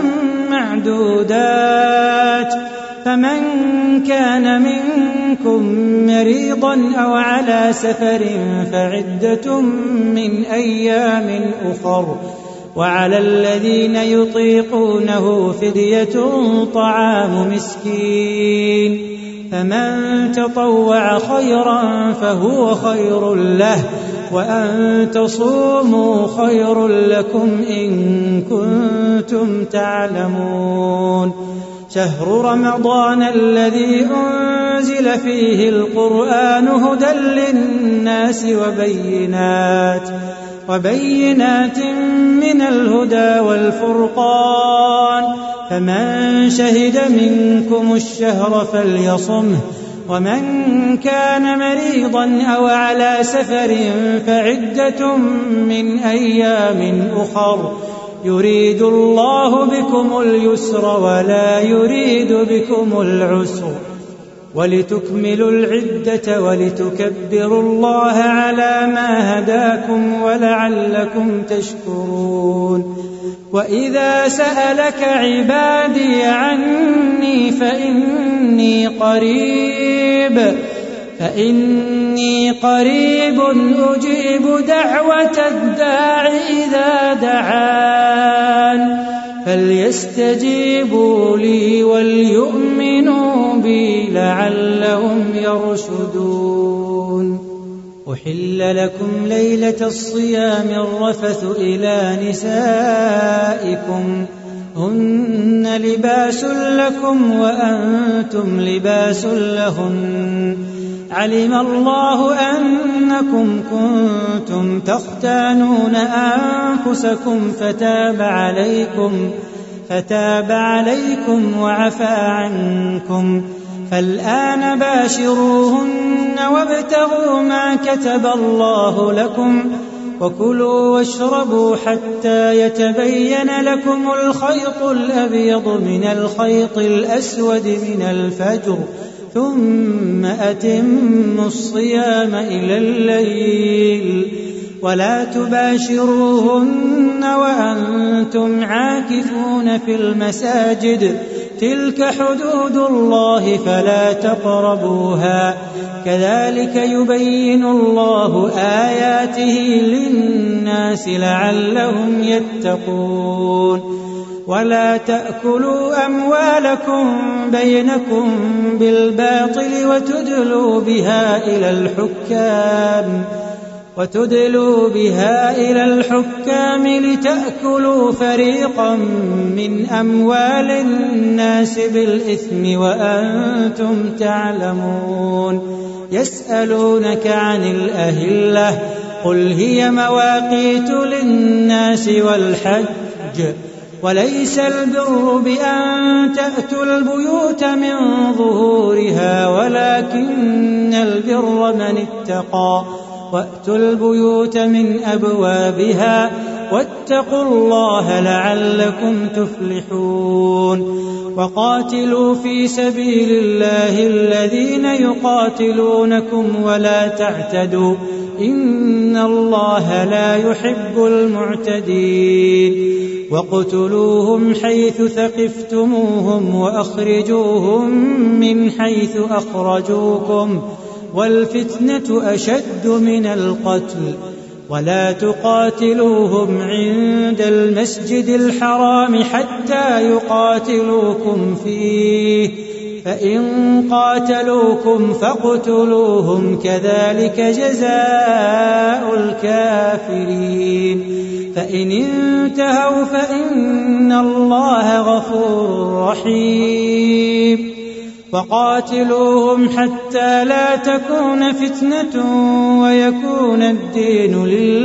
معدودات فمن كان منكم مريضا أو على سفر فعدة من أيام أخر وعلى الذين يطيقونه فدية طعام مسكين فمن تطوع خيرا فهو خير له وأن تصوموا خير لكم إن كنتم تعلمون شهر رمضان الذي أنزل فيه القرآن هدى للناس وبينات وبينات من الهدى والفرقان فمن شهد منكم الشهر فليصمه ومن كان مريضا أو على سفر فعدة من أيام أخر يريد الله بكم اليسر ولا يريد بكم العسر ولتكملوا العدة ولتكبروا الله على ما هداكم ولعلكم تشكرون وإذا سألك عبادي عني فإني قريب فإني قريب أجيب دعوة الداع إذا دعان فليستجيبوا لي وليؤمنوا بي لعلهم يرشدون أحل لكم ليلة الصيام الرفث إلى نسائكم هن لباس لكم وأنتم لباس لهن علم الله أنكم كنتم تختانون أنفسكم فتاب عليكم فتاب عليكم وعفى عنكم فالآن باشروهن وابتغوا ما كتب الله لكم وكلوا واشربوا حتى يتبين لكم الخيط الأبيض من الخيط الأسود من الفجر ثم أتموا الصيام إلى الليل ولا تباشروهن وأنتم عاكفون في المساجد تلك حدود الله فلا تقربوها كذلك يبين الله آياته للناس لعلهم يتقون ولا تأكلوا أموالكم بينكم بالباطل وتدلوا بها إلى الحكام وتدلوا بها إلى الحكام لتأكلوا فريقا من أموال الناس بالإثم وأنتم تعلمون يسألونك عن الأهلة قل هي مواقيت للناس والحج وليس البر بأن تأتوا البيوت من ظهورها ولكن البر من اتقى وأتوا البيوت من أبوابها واتقوا الله لعلكم تفلحون وقاتلوا في سبيل الله الذين يقاتلونكم ولا تعتدوا إن الله لا يحب المعتدين وقتلوهم حيث ثقفتموهم وأخرجوهم من حيث أخرجوكم والفتنة أشد من القتل ولا تقاتلوهم عند المسجد الحرام حتى يقاتلوكم فيه فإن قاتلوكم فاقتلوهم كذلك جزاء الكافرين فإن انتهوا فإن الله غفور رحيم وقاتلوهم حتى لا تكون فتنة ويكون الدين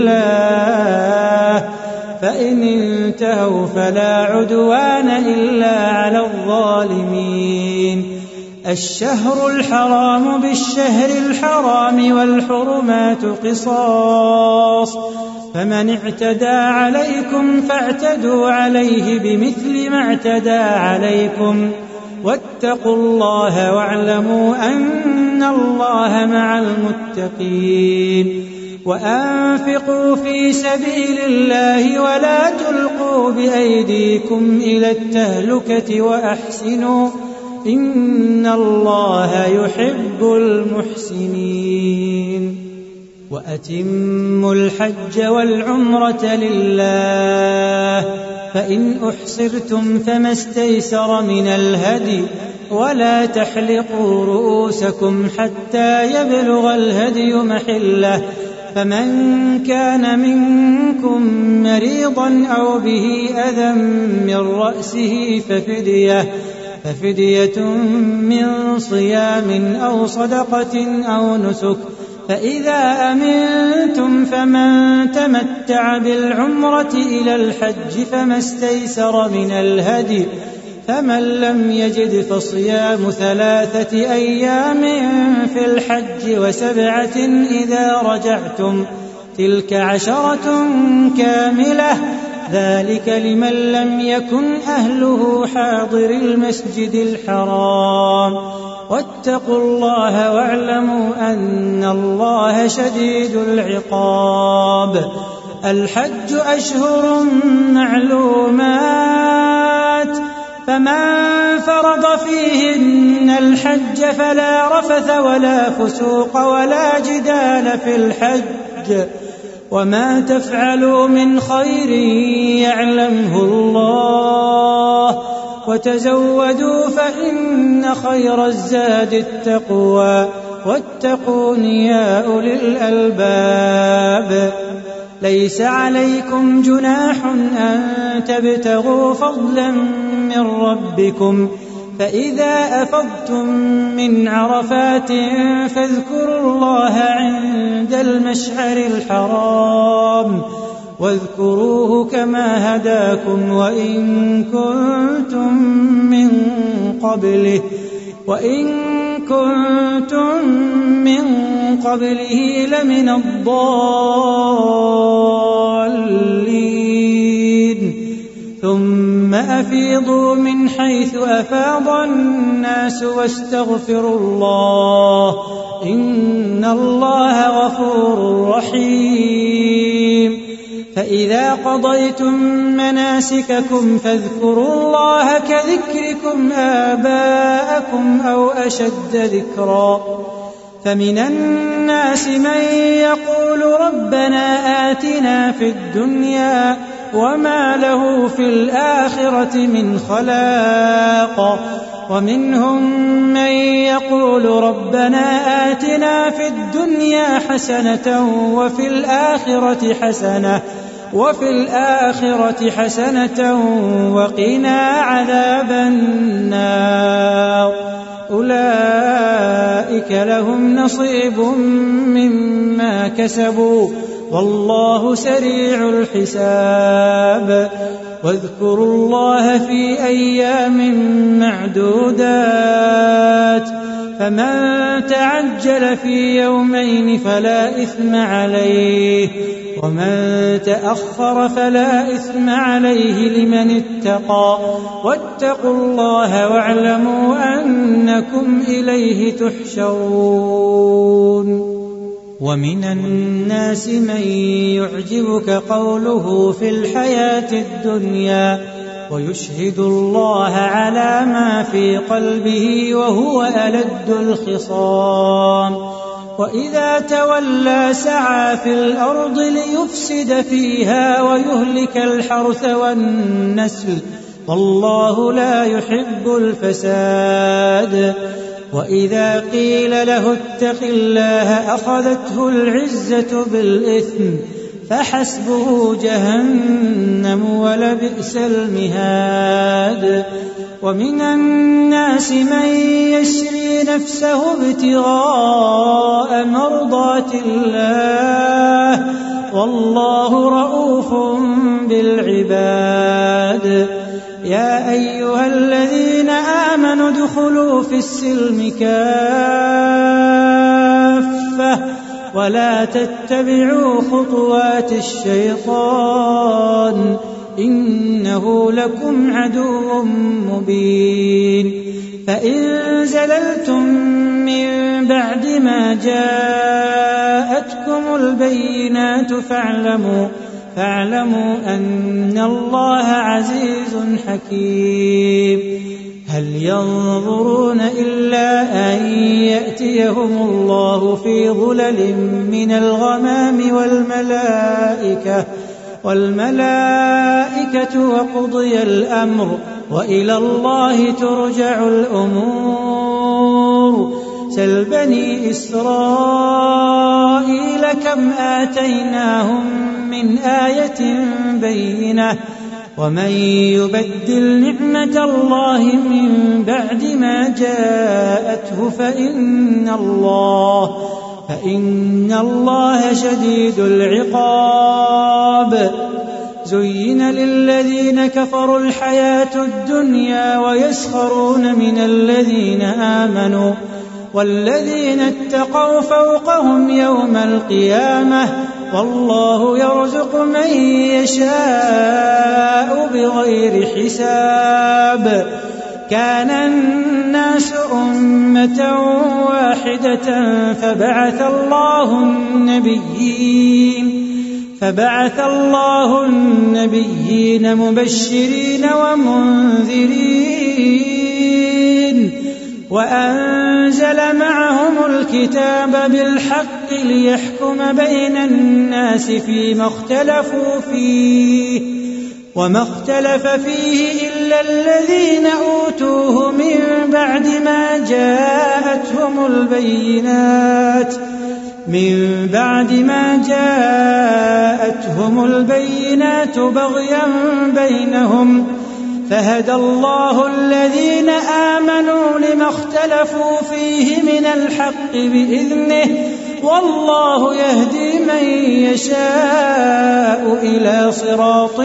لله فإن انتهوا فلا عدوان إلا على الظالمين الشهر الحرام بالشهر الحرام والحرمات قصاص فمن اعتدى عليكم فاعتدوا عليه بمثل ما اعتدى عليكم واتقوا الله واعلموا أن الله مع المتقين وأنفقوا في سبيل الله ولا تلقوا بأيديكم إلى التهلكة وأحسنوا إن الله يحب المحسنين وأتموا الحج والعمرة لله فإن أحصرتم فما استيسر من الهدي ولا تحلقوا رؤوسكم حتى يبلغ الهدي محله فمن كان منكم مريضا أو به أذى من رأسه ففدية ففدية من صيام أو صدقة أو نسك فإذا أمنتم فمن تمتع بالعمرة إلى الحج فما استيسر من الهدي فمن لم يجد فصيام ثلاثة أيام في الحج وسبعة إذا رجعتم تلك عشرة كاملة ذلك لمن لم يكن أهله حاضر المسجد الحرام واتقوا الله واعلموا أن الله شديد العقاب الحج أشهر معلومات فمن فرض فيهن الحج فلا رفث ولا فسوق ولا جدال في الحج وما تفعلوا من خير يعلمه الله وتزودوا فإن خير الزاد التقوى واتقون يا أولي الألباب ليس عليكم جناح أن تبتغوا فضلا من ربكم فإذا أفضتم من عرفات فاذكروا الله عند المشعر الحرام واذكروه كما هداكم وإن كنتم من قبله وإن كنتم من قبله لمن الضالين ثم أفيضوا من حيث أفاض الناس واستغفروا الله إن الله غفور رحيم فإذا قضيتم مناسككم فاذكروا الله كذكركم آباءكم أو أشد ذكرا فمن الناس من يقول ربنا آتنا في الدنيا وما له في الآخرة من خلاق ومنهم من يقول ربنا آتنا في الدنيا حسنة وفي الآخرة حسنة وفي الآخرة حسنة وقنا عذاب النار أولئك لهم نصيب مما كسبوا والله سريع الحساب واذكروا الله في أيام معدودات فمن تعجل في يومين فلا إثم عليه ومن تأخر فلا إثم عليه لمن اتقى واتقوا الله واعلموا أنكم إليه تحشرون ومن الناس من يعجبك قوله في الحياة الدنيا ويشهد الله على ما في قلبه وهو ألد الخصام وإذا تولى سعى في الأرض ليفسد فيها ويهلك الحرث والنسل والله لا يحب الفساد وإذا قيل له اتق الله أخذته العزة بالإثم فحسبه جهنم ولبئس المهاد ومن الناس من يشري نفسه ابتغاء مرضات الله والله رؤوف بالعباد يا أيها الذين آمنوا ادخلوا في السلم كافة ولا تتبعوا خطوات الشيطان إنه لكم عدو مبين فإن زللتم من بعد ما جاءتكم البينات فاعلموا فاعلموا أن الله عزيز حكيم هل ينظرون إلا أن يأتيهم الله في ظلل من الغمام والملائكة والملائكة وقضي الأمر وإلى الله ترجع الأمور سل بني إسرائيل كم آتيناهم من آية بينة ومن يبدل نعمة الله من بعد ما جاءته فإن الله فإن الله شديد العقاب زين للذين كفروا الحياة الدنيا ويسخرون من الذين آمنوا والذين اتقوا فوقهم يوم القيامة والله يرزق من يشاء بغير حساب كان الناس أمة واحدة فبعث الله النبيين فبعث الله النبيين مبشرين ومنذرين وأنزل معهم الكتاب بالحق ليحكم بين الناس فيما اختلفوا فيه وما اختلف فيه إلا الذين أوتوه من بعد ما جاءتهم البينات من بعد ما جاءتهم البينات بغيا بينهم فهدى الله الذين آمنوا لما اختلفوا فيه من الحق بإذنه والله يهدي من يشاء إلى صراط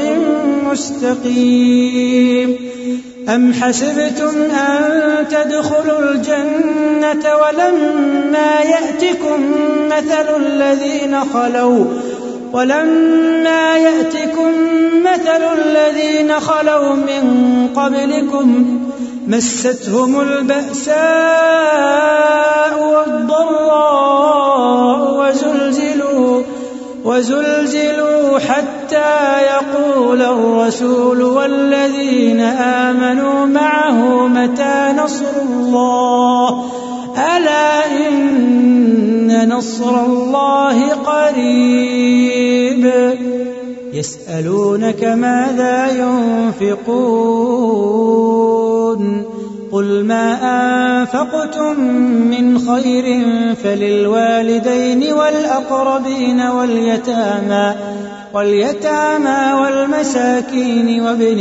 مستقيم أم حسبتم أن تدخلوا الجنة ولما يأتكم مثل الذين خلوا ولما يأتكم مثل الذين خلوا من قبلكم مستهم البأساء والضراء وزلزلوا وزلزلوا حتى يقول الرسول والذين آمنوا معه متى نصر الله ألا إن نصر الله قريب يسألونك ماذا ينفقون قل ما أنفقتم من خير فللوالدين والأقربين واليتامى واليتامى والمساكين وابن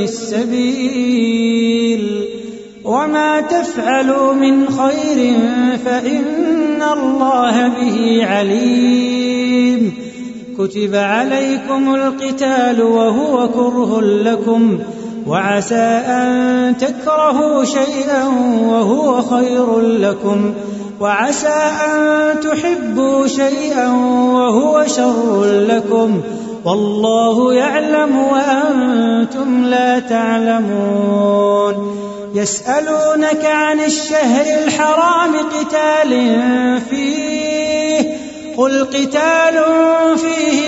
السبيل وما تفعلوا من خير فإن الله به عليم كتب عليكم القتال وهو كره لكم وعسى أن تكرهوا شيئا وهو خير لكم وعسى أن تحبوا شيئا وهو شر لكم والله يعلم وأنتم لا تعلمون. يسألونك عن الشهر الحرام قتال فيه قل قتال فيه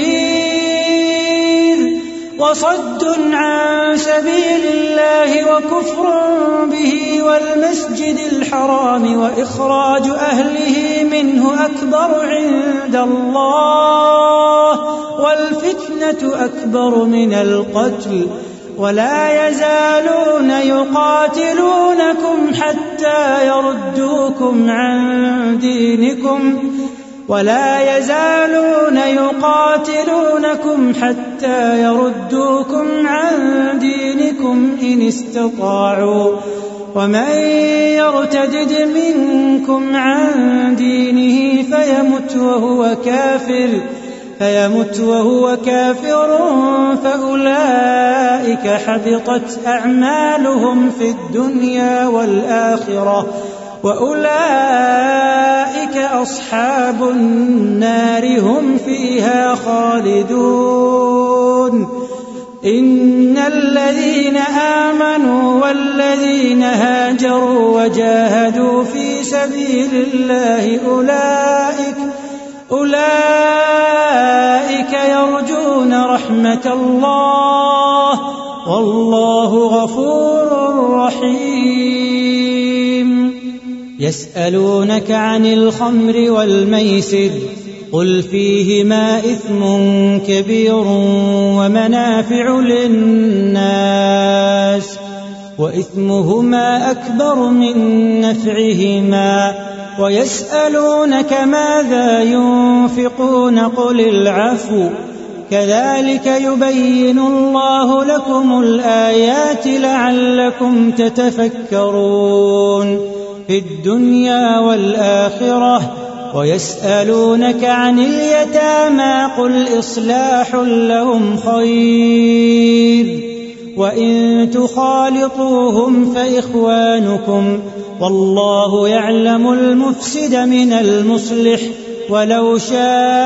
كبير وصد عن سبيل الله وكفر به والمسجد الحرام وإخراج أهله منه أكبر عند الله والفتنة أكبر من القتل ولا يزالون يقاتلونكم حتى يردوكم عن دينكم ولا يزالون يقاتلونكم حتى يردوكم عن دينكم إن استطاعوا ومن يرتدد منكم عن دينه فيمت وهو كافر فيمت وهو كافر فأولئك حبطت أعمالهم في الدنيا والآخرة وأولئك أصحاب النار هم فيها خالدون. إن الذين آمنوا والذين هاجروا وجاهدوا في سبيل الله أولئك أولئك يرجون رحمة الله والله غفور رحيم. يسألونك عن الخمر والميسر قل فيهما إثم كبير ومنافع للناس وإثمهما أكبر من نفعهما ويسألونك ماذا ينفقون قل العفو كذلك يبين الله لكم الآيات لعلكم تتفكرون في الدنيا والآخرة. ويسألونك عن اليتامى قل إصلاح لهم خير وإن تخالطوهم فإخوانكم والله يعلم المفسد من المصلح ولو شاء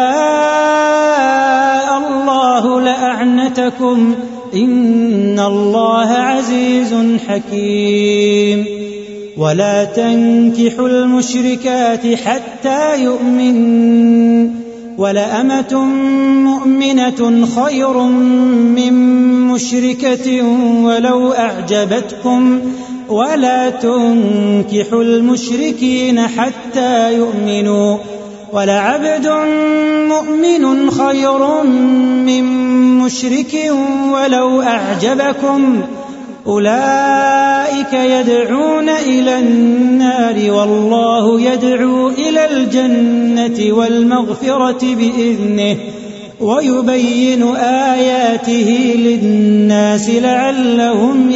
الله لأعنتكم إن الله عزيز حكيم. ولا تنكحوا المشركات حتى يؤمن ولأمة مؤمنة خير من مشركة ولو أعجبتكم ولا تنكحوا المشركين حتى يؤمنوا ولعبد مؤمن خير من مشرك ولو أعجبكم أولئك يدعون إلى النار والله يدعو إلى الجنة والمغفرة بإذنه ويبين آياته للناس لعلهم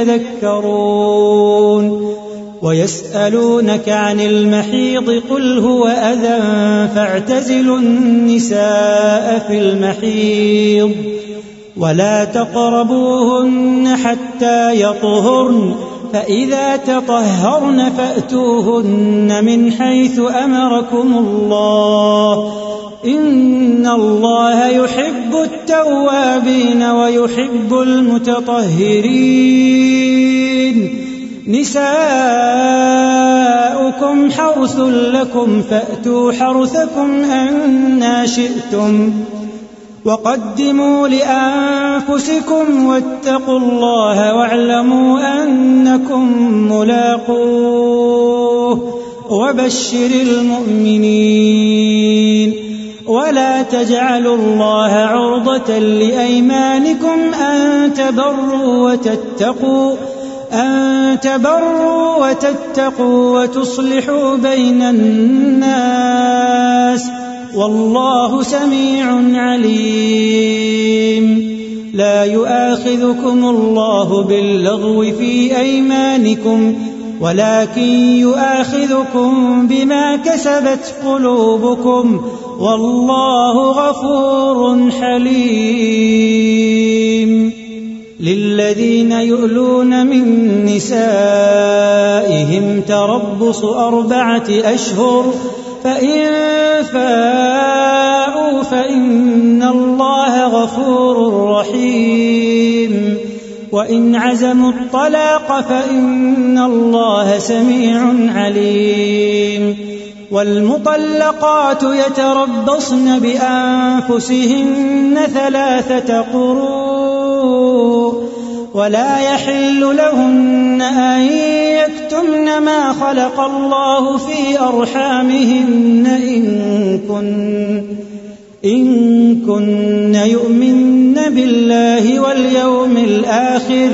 يتذكرون. ويسألونك عن المحيض قل هو أذى فاعتزلوا النساء في المحيض ولا تقربوهن حتى يطهرن فإذا تطهرن فأتوهن من حيث أمركم الله إن الله يحب التوابين ويحب المتطهرين. نساؤكم حرث لكم فأتوا حرثكم أنى شئتم وقدموا لأنفسكم واتقوا الله واعلموا أنكم ملاقوه وبشر المؤمنين. ولا تجعلوا الله عرضة لأيمانكم أن تبروا وتتقوا أن تبروا وتتقوا وتصلحوا بين الناس والله سميع عليم. لا يؤاخذكم الله باللغو في أيمانكم ولكن يؤاخذكم بما كسبت قلوبكم والله غفور حليم. للذين يؤلون من نسائهم تربص أربعة أشهر فإن فاءوا فإن الله غفور رحيم. وإن عزموا الطلاق فإن الله سميع عليم. والمطلقات يتربصن بأنفسهن ثلاثة قروء ولا يحل لهن أن يكتمن ما خلق الله في أرحامهن إن كن إن كن يؤمن بالله واليوم الآخر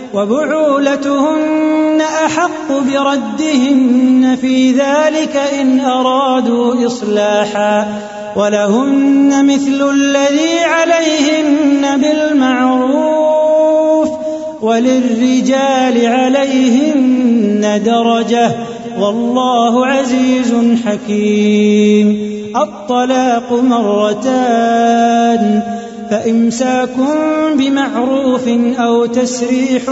وبعولتهن أحق بردهن في ذلك إن أرادوا إصلاحا ولهن مثل الذي عليهن بالمعروف وللرجال عليهن درجة والله عزيز حكيم. الطلاق مرتان فإمساك بمعروف أو تسريح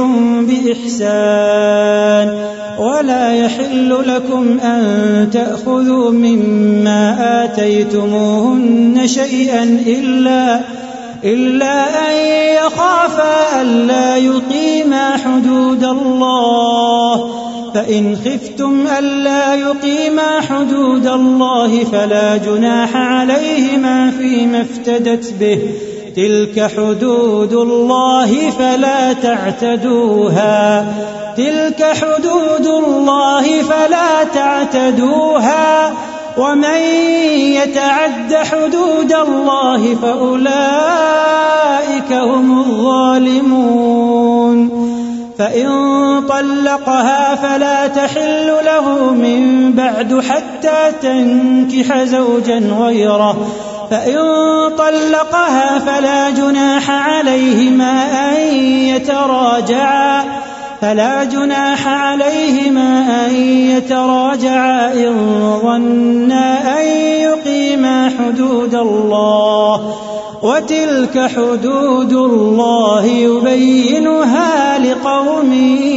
بإحسان ولا يحل لكم أن تأخذوا مما آتيتموهن شيئا إلا إلا أن يخافا ألا يقيما حدود الله فإن خفتم ألا يقيما حدود الله فلا جناح عليهما فيما افتدت به تلك حدود الله فلا تعتدوها تلك حدود الله فلا تعتدوها ومن يتعد حدود الله فأولئك هم الظالمون. فإن طلقها فلا تحل له من بعد حتى تنكح زوجا غيره فإن طلقها فلا جناح عليهما أن يتراجعا فلا جناح عليهما أن يتراجعا إن ظنا أن يقيما حدود الله وتلك حدود الله يبينها لقوم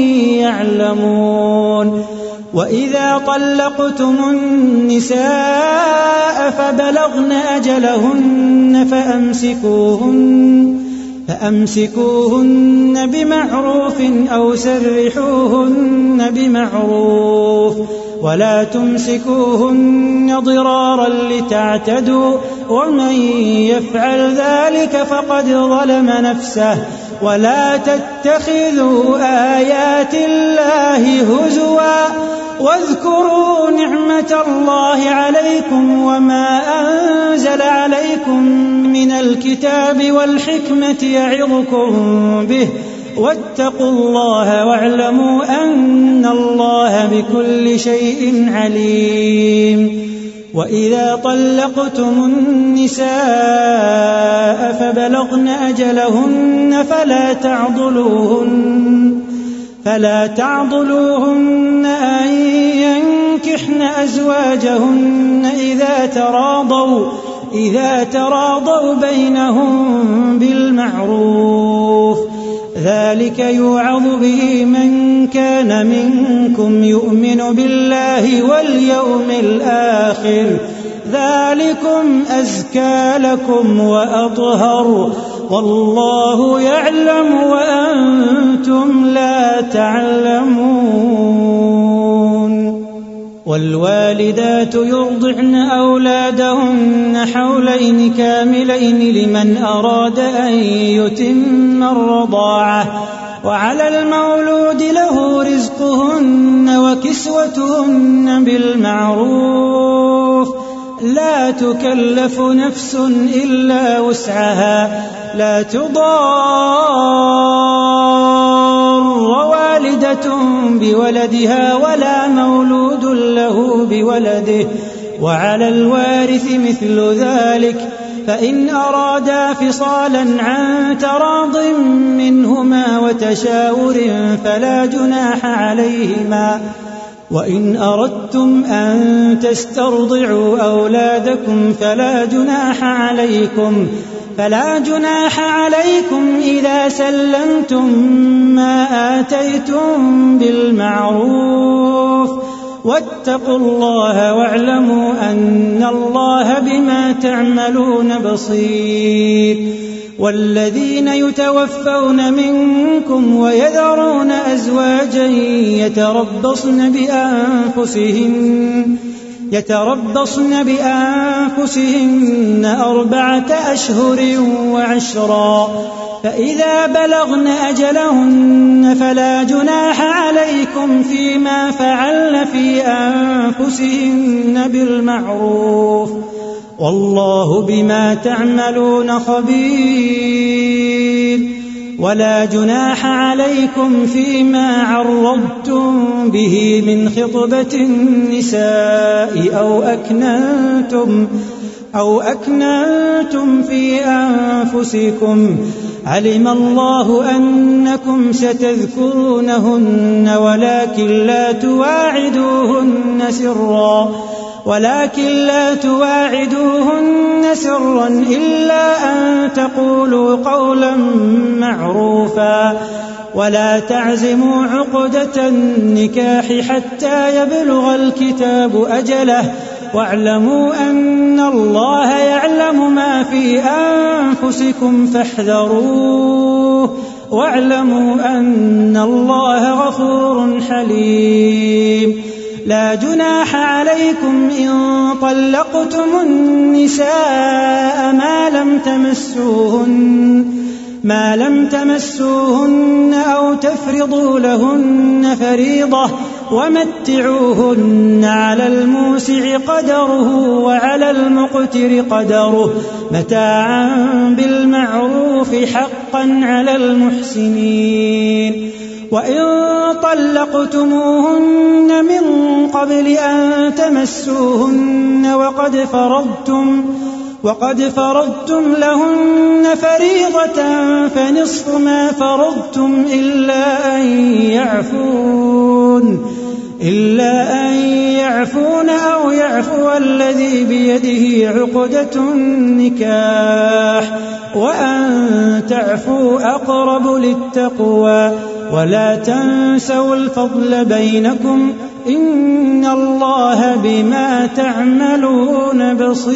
يعلمون. وإذا طلقتم النساء فبلغن أجلهن فأمسكوهن فأمسكوهن بمعروف أو سرحوهن بمعروف ولا تمسكوهن ضرارا لتعتدوا ومن يفعل ذلك فقد ظلم نفسه. ولا تتخذوا آيات الله هزوا واذكروا نعمة الله عليكم وما أنزل عليكم من الكتاب والحكمة يعظكم به واتقوا الله واعلموا أن الله بكل شيء عليم. وإذا طلقتم النساء فبلغن أجلهن فلا تعضلوهن فلا تعضلوهن أن ينكحن أزواجهن إذا تراضوا إذا تراضوا بينهم بالمعروف ذلك يوعظ به من كان منكم يؤمن بالله واليوم الآخر ذلكم أزكى لكم وأطهر والله يعلم وأنتم لا تعلمون. والوالدات يرضعن أولادهن حولين كاملين لمن أراد أن يتم الرضاعة وعلى المولود له رزقهن وكسوتهن بالمعروف لا تكلف نفس إلا وسعها لا تضار والدة بولدها ولا مولود له بولده وعلى الوارث مثل ذلك فإن أرادا فصالا عن تراض منهما وتشاور فلا جناح عليهما وإن أردتم أن تسترضعوا أولادكم فلا جناح عليكم فلا جناح عليكم إذا سلمتم ما آتيتم بالمعروف واتقوا الله واعلموا أن الله بما تعملون بصير. والذين يتوفون منكم ويذرون أزواجا يتربصن بأنفسهن يتربصن بأنفسهن أربعة أشهر وعشرا فإذا بلغن أجلهن فلا جناح عليكم فيما فعلن في أنفسهن بالمعروف والله بما تعملون خبير. ولا جناح عليكم فيما عرضتم به من خطبة النساء أو أكننتم أو أكننتم في أنفسكم علم الله أنكم ستذكرونهن ولكن لا تواعدوهن سرا ولكن لا تواعدوهن سرا إلا أن تقولوا قولا معروفا ولا تعزموا عقدة النكاح حتى يبلغ الكتاب أجله واعلموا أن الله يعلم ما في أنفسكم فاحذروه واعلموا أن الله غفور حليم. لا جناح عليكم إن طلقتم النساء ما لم تمسوهن ما لم تمسوهن أو تفرضوا لهن فريضة ومتعوهن على الموسع قدره وعلى المقتر قدره متاعا بالمعروف حقا على المحسنين. وإن طلقتموهن من قبل أن تمسوهن وقد فرضتم وقد فرضتم لهن فريضة فنصف ما فرضتم إلا أن يعفون إلا أن يعفون أو يعفو الذي بيده عقدة النكاح وأن تعفوا أقرب للتقوى ولا تنسوا الفضل بينكم إن الله بما تعملون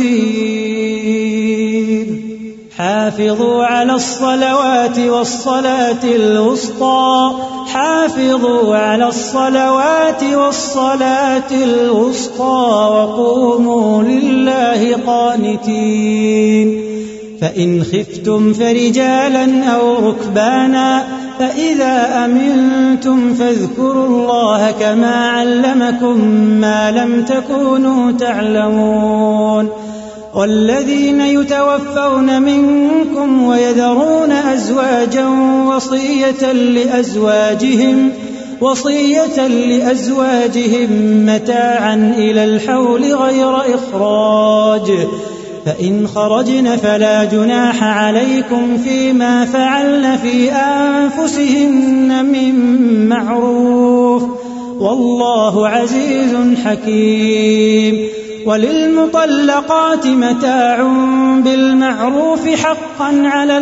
بصير. حافظوا على الصلوات والصلاة الوسطى حافظوا على الصلوات والصلاة الوسطى وقوموا لله قانتين. فإن خفتم فرجالا أو ركبانا فإذا أمنتم فاذكروا الله كما علمكم ما لم تكونوا تعلمون. والذين يتوفون منكم ويذرون أزواجا وصية لأزواجهم وصية لأزواجهم متاعا إلى الحول غير إخراج فإن خرجن فلا جناح عليكم فيما فعلن في أنفسهن من معروف والله عزيز حكيم. وللمطلقات متاع بالمعروف حقا على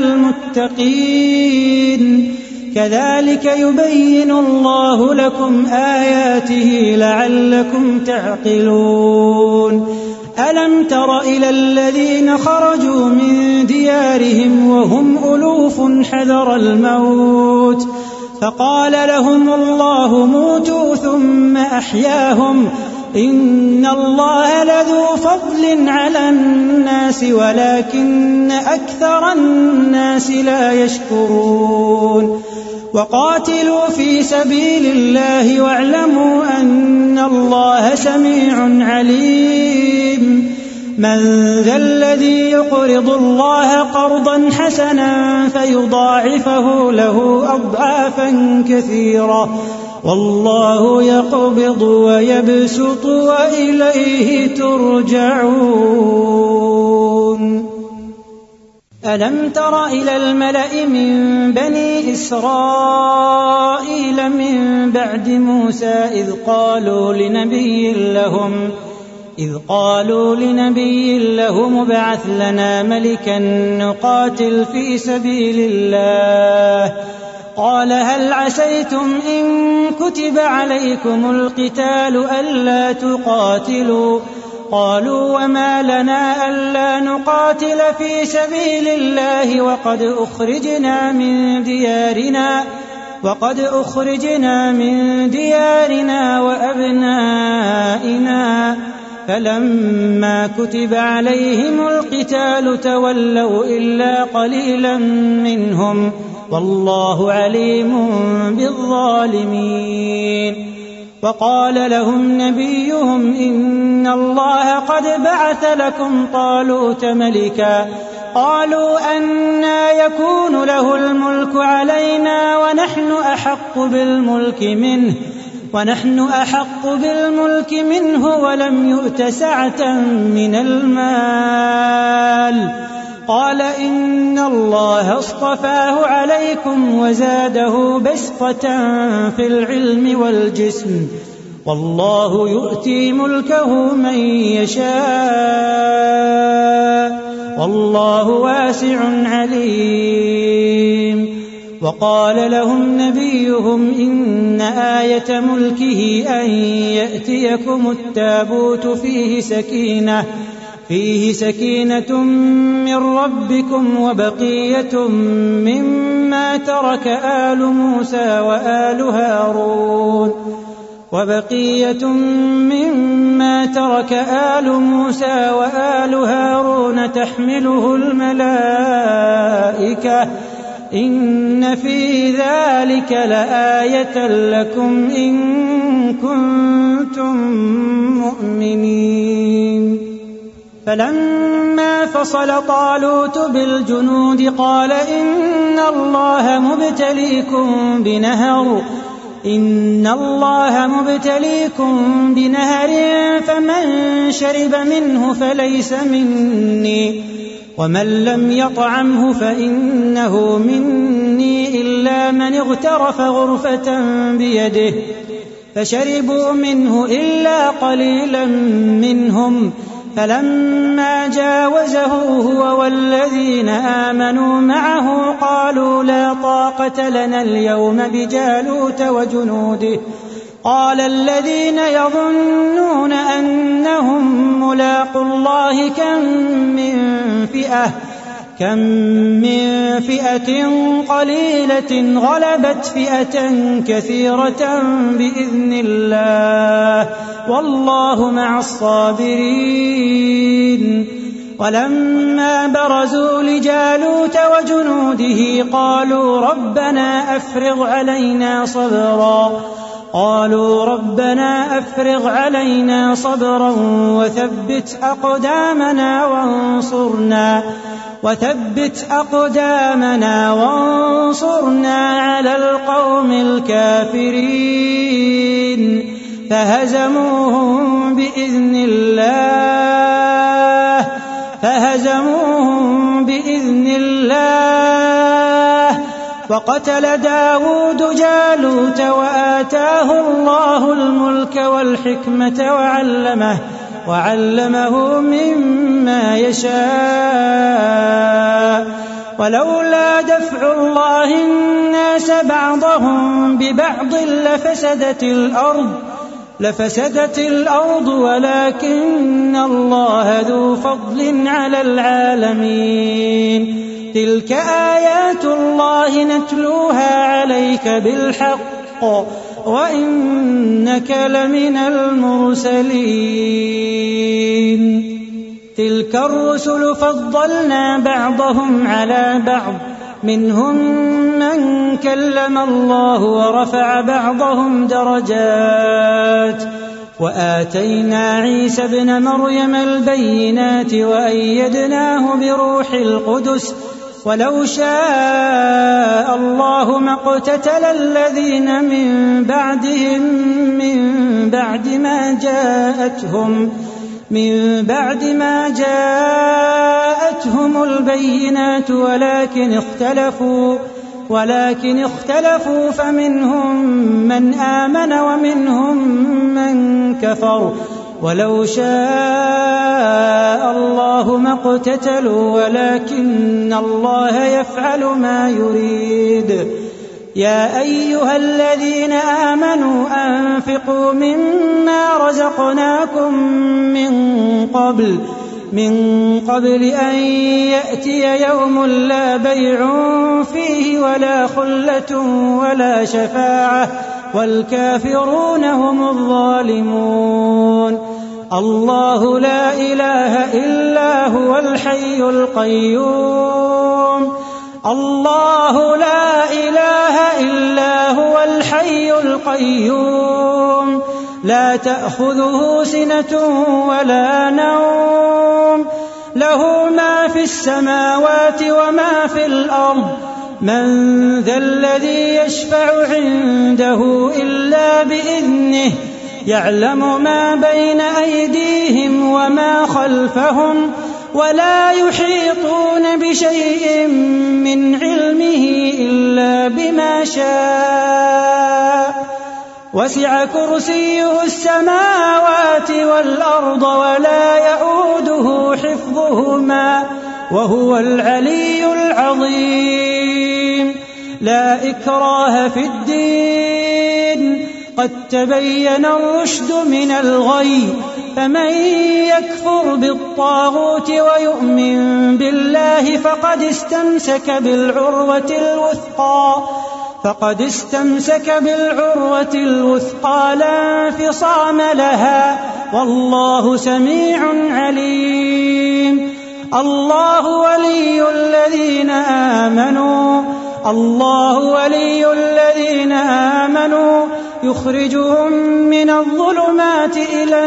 المتقين كذلك يبين الله لكم آياته لعلكم تعقلون. ألم تر إلى الذين خرجوا من ديارهم وهم ألوف حذر الموت فقال لهم الله موتوا ثم أحياهم إن الله لذو فضل على الناس ولكن أكثر الناس لا يشكرون. وقاتلوا في سبيل الله واعلموا أن الله سميع عليم. من ذا الذي يقرض الله قرضا حسنا فيضاعفه له أضعافا كثيرة والله يقبض ويبسط وإليه ترجعون. ألم تر إلى الملأ من بني إسرائيل من بعد موسى إذ قالوا لنبي لهم إذ قالوا لنبي لهم ابعث لنا ملكا نقاتل في سبيل الله قال هل عسيتم إن كتب عليكم القتال ألا تقاتلوا قالوا وما لنا ألا نقاتل في سبيل الله وقد أخرجنا من ديارنا وقد أخرجنا من ديارنا وأبنائنا فلما كتب عليهم القتال تولوا إلا قليلا منهم والله عليم بالظالمين وقال لهم نبيهم إن الله قد بعث لكم طالوت ملكا قالوا أنى يكون له الملك علينا ونحن أحق بالملك منه ونحن أحق بالملك منه ولم يؤت سعة من المال قال إن الله اصطفاه عليكم وزاده بسطة في العلم والجسم والله يؤتي ملكه من يشاء والله واسع عليم وقال لهم نبيهم إن آية ملكه أن يأتيكم التابوت فيه سكينة فيه سكينة من ربكم وبقية مما ترك آل موسى وآل هارون وبقية مما ترك آل موسى وآل هارون تحمله الملائكة إن في ذلك لآية لكم إن كنتم مؤمنين فلما فصل طالوت بالجنود قال إن الله مبتليكم بنهر إن الله مبتليكم بنهر فمن شرب منه فليس مني ومن لم يطعمه فإنه مني إلا من اغترف غرفة بيده فشربوا منه إلا قليلا منهم فلما جاوزه هو والذين آمنوا معه قالوا لا طاقة لنا اليوم بجالوت وجنوده قال الذين يظنون أنهم ملاقوا الله كم من فئة كم من فئة قليلة غلبت فئة كثيرة بإذن الله والله مع الصابرين ولما برزوا لجالوت وجنوده قالوا ربنا أفرغ علينا صبرا قالوا ربنا أفرغ علينا صبرا وثبت أقدامنا وانصرنا وثبت أقدامنا وانصرنا على القوم الكافرين فهزموهم بإذن الله فهزموهم بإذن الله وقتل داود جالوت وآتاه الله الملك والحكمة وعلمه وعلمه مما يشاء ولولا دفع الله الناس بعضهم ببعض لفسدت الأرض لفسدت الأرض ولكن الله ذو فضل على العالمين تلك آيات الله نتلوها عليك بالحق وإنك لمن المرسلين تلك الرسل فضلنا بعضهم على بعض منهم من كلم الله ورفع بعضهم درجات وآتينا عيسى ابن مريم البينات وأيدناه بروح القدس ولو شاء الله ما اقتتل الذين من بعدهم من بعد ما جاءتهم من بعد ما جاءتهم البينات ولكن اختلفوا ولكن اختلفوا فمنهم من آمن ومنهم من كفر ولو شاء الله ما اقتتلوا ولكن الله يفعل ما يريد. يا أيها الذين آمنوا أنفقوا مما رزقناكم من قبل من قبل أن يأتي يوم لا بيع فيه ولا خلة ولا شفاعة والكافرون هم الظالمون. الله لا إله إلا هو الحي القيوم الله لا إله إلا هو الحي القيوم لا تأخذه سنة ولا نوم له ما في السماوات وما في الأرض من ذا الذي يشفع عنده إلا بإذنه يعلم ما بين أيديهم وما خلفهم ولا يحيطون بشيء من علمه إلا بما شاء وسع كرسيه السماوات والأرض ولا يؤوده حفظهما وهو العلي العظيم. لا إكراه في الدين قد تبين الرشد من الغي فمن يكفر بالطاغوت ويؤمن بالله فقد استمسك بالعروة الوثقى فقد استمسك بالعروة الوثقى لا انفصام لها والله سميع عليم. الله ولي الذين آمنوا الله ولي الذين آمنوا يخرجهم من الظلمات إلى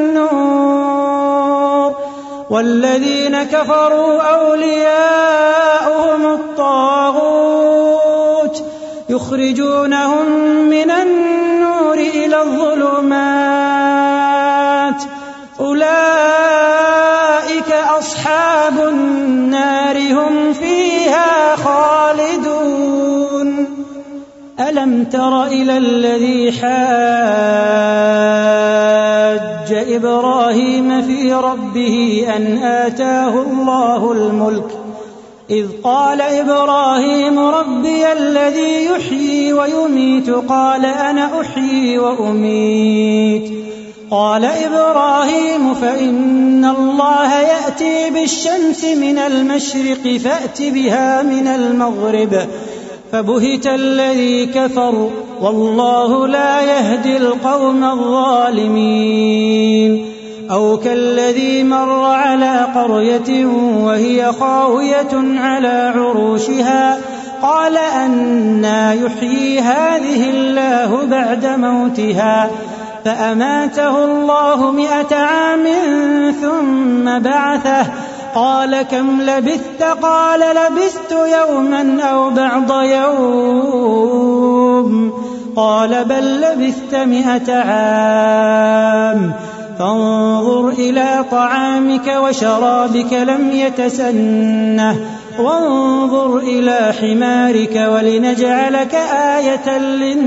النور والذين كفروا أولياؤهم الطاغوت يخرجونهم من النور إلى الظلمات أولئك أصحاب النار هم فيها خالدون. ألم تر إلى الذي حاج إبراهيم في ربه أن آتاه الله الملك إذ قال إبراهيم ربي الذي يحيي ويميت قال أنا أحيي وأميت قال إبراهيم فإن الله يأتي بالشمس من المشرق فأت بها من المغرب فبهت الذي كفر والله لا يهدي القوم الظالمين. أو كالذي مر على قرية وهي خاوية على عروشها قال أنى يحيي هذه الله بعد موتها فأماته الله مئة عام ثم بعثه قال كم لبثت قال لبثت يوما أو بعض يوم قال بل لبثت مئة عام فانظر إلى طعامك وشرابك لم يتسنه وانظر إلى حمارك ولنجعلك آية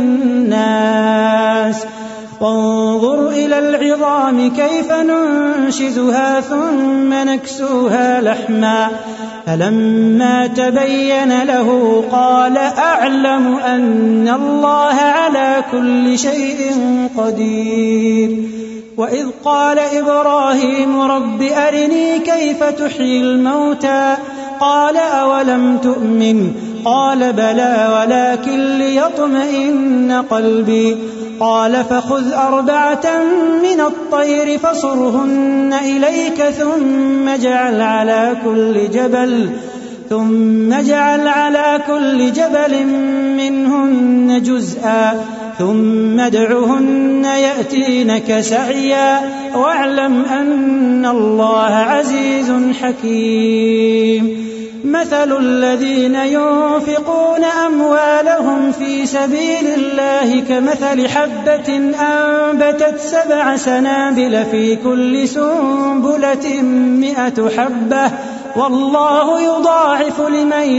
للناس وانظر إلى العظام كيف ننشزها ثم نكسوها لحما فلما تبين له قال أعلم أن الله على كل شيء قدير. وإذ قال إبراهيم رب أرني كيف تحيي الموتى قال أولم تؤمن قال بلى ولكن ليطمئن قلبي قال فخذ أربعة من الطير فصرهن إليك ثم اجعل على كل جبل ثم اجعل على كل جبل منهن جزءا ثم ادعهن يأتينك سعيا واعلم أن الله عزيز حكيم. مثل الذين ينفقون أموالهم في سبيل الله كمثل حبة أنبتت سبع سنابل في كل سنبلة مئة حبة والله يضاعف لمن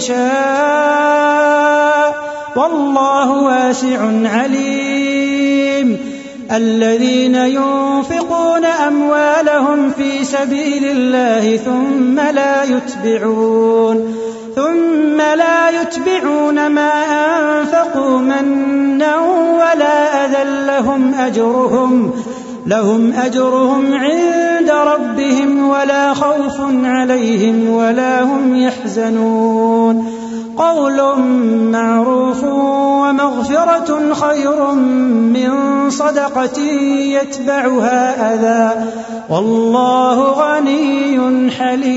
يشاء والله واسع عليم. الذين ينفقون أموالهم في سبيل الله ثم لا يتبعون ثم لا يتبعون ما أنفقوا منا ولا أذى لهم أجرهم لهم أجرهم عند ربهم ولا خوف عليهم ولا هم يحزنون. قول معروف ومغفرة خير من صدقة يتبعها أذى والله غني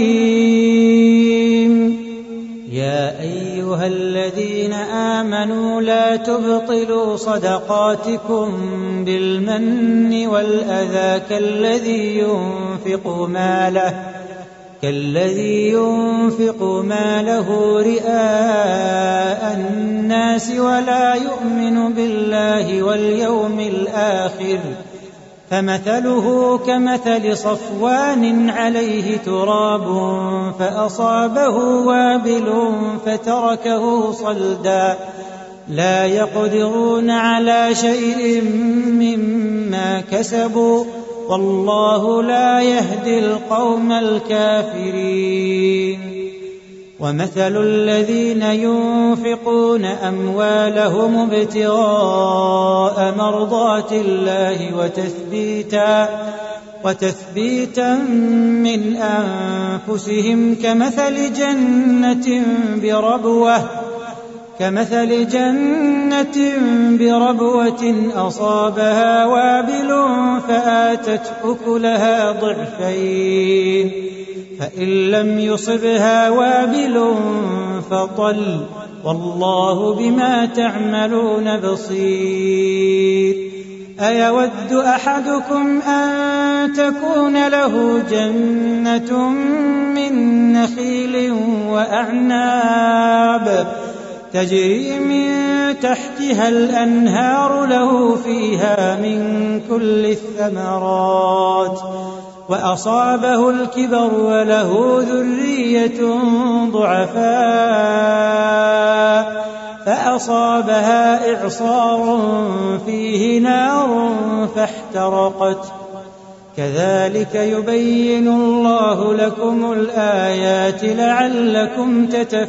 حليم. يا أيها الذين آمنوا لا تبطلوا صدقاتكم بالمن والأذى كالذي ينفق ماله كالذي ينفق ماله رئاء الناس ولا يؤمن بالله واليوم الآخر فمثله كمثل صفوان عليه تراب فأصابه وابل فتركه صلدا لا يقدرون على شيء مما كسبوا والله لا يهدي القوم الكافرين. ومثل الذين ينفقون أموالهم ابتغاء مرضات الله وتثبيتا وتثبيتا من أنفسهم كمثل جنة بربوة كمثل جنة بربوة أصابها وابل فآتت أكلها ضعفين فإن لم يصبها وابل فطل والله بما تعملون بصير. أيود أحدكم أن تكون له جنة من نخيل وأعناب تجري من تحتها الأنهار له فيها من كل الثمرات وأصابه الكبر وله ذرية ضعفاء فأصابها إعصار فيه نار فاحترقت كذلك يبين الله لكم الآيات لعلكم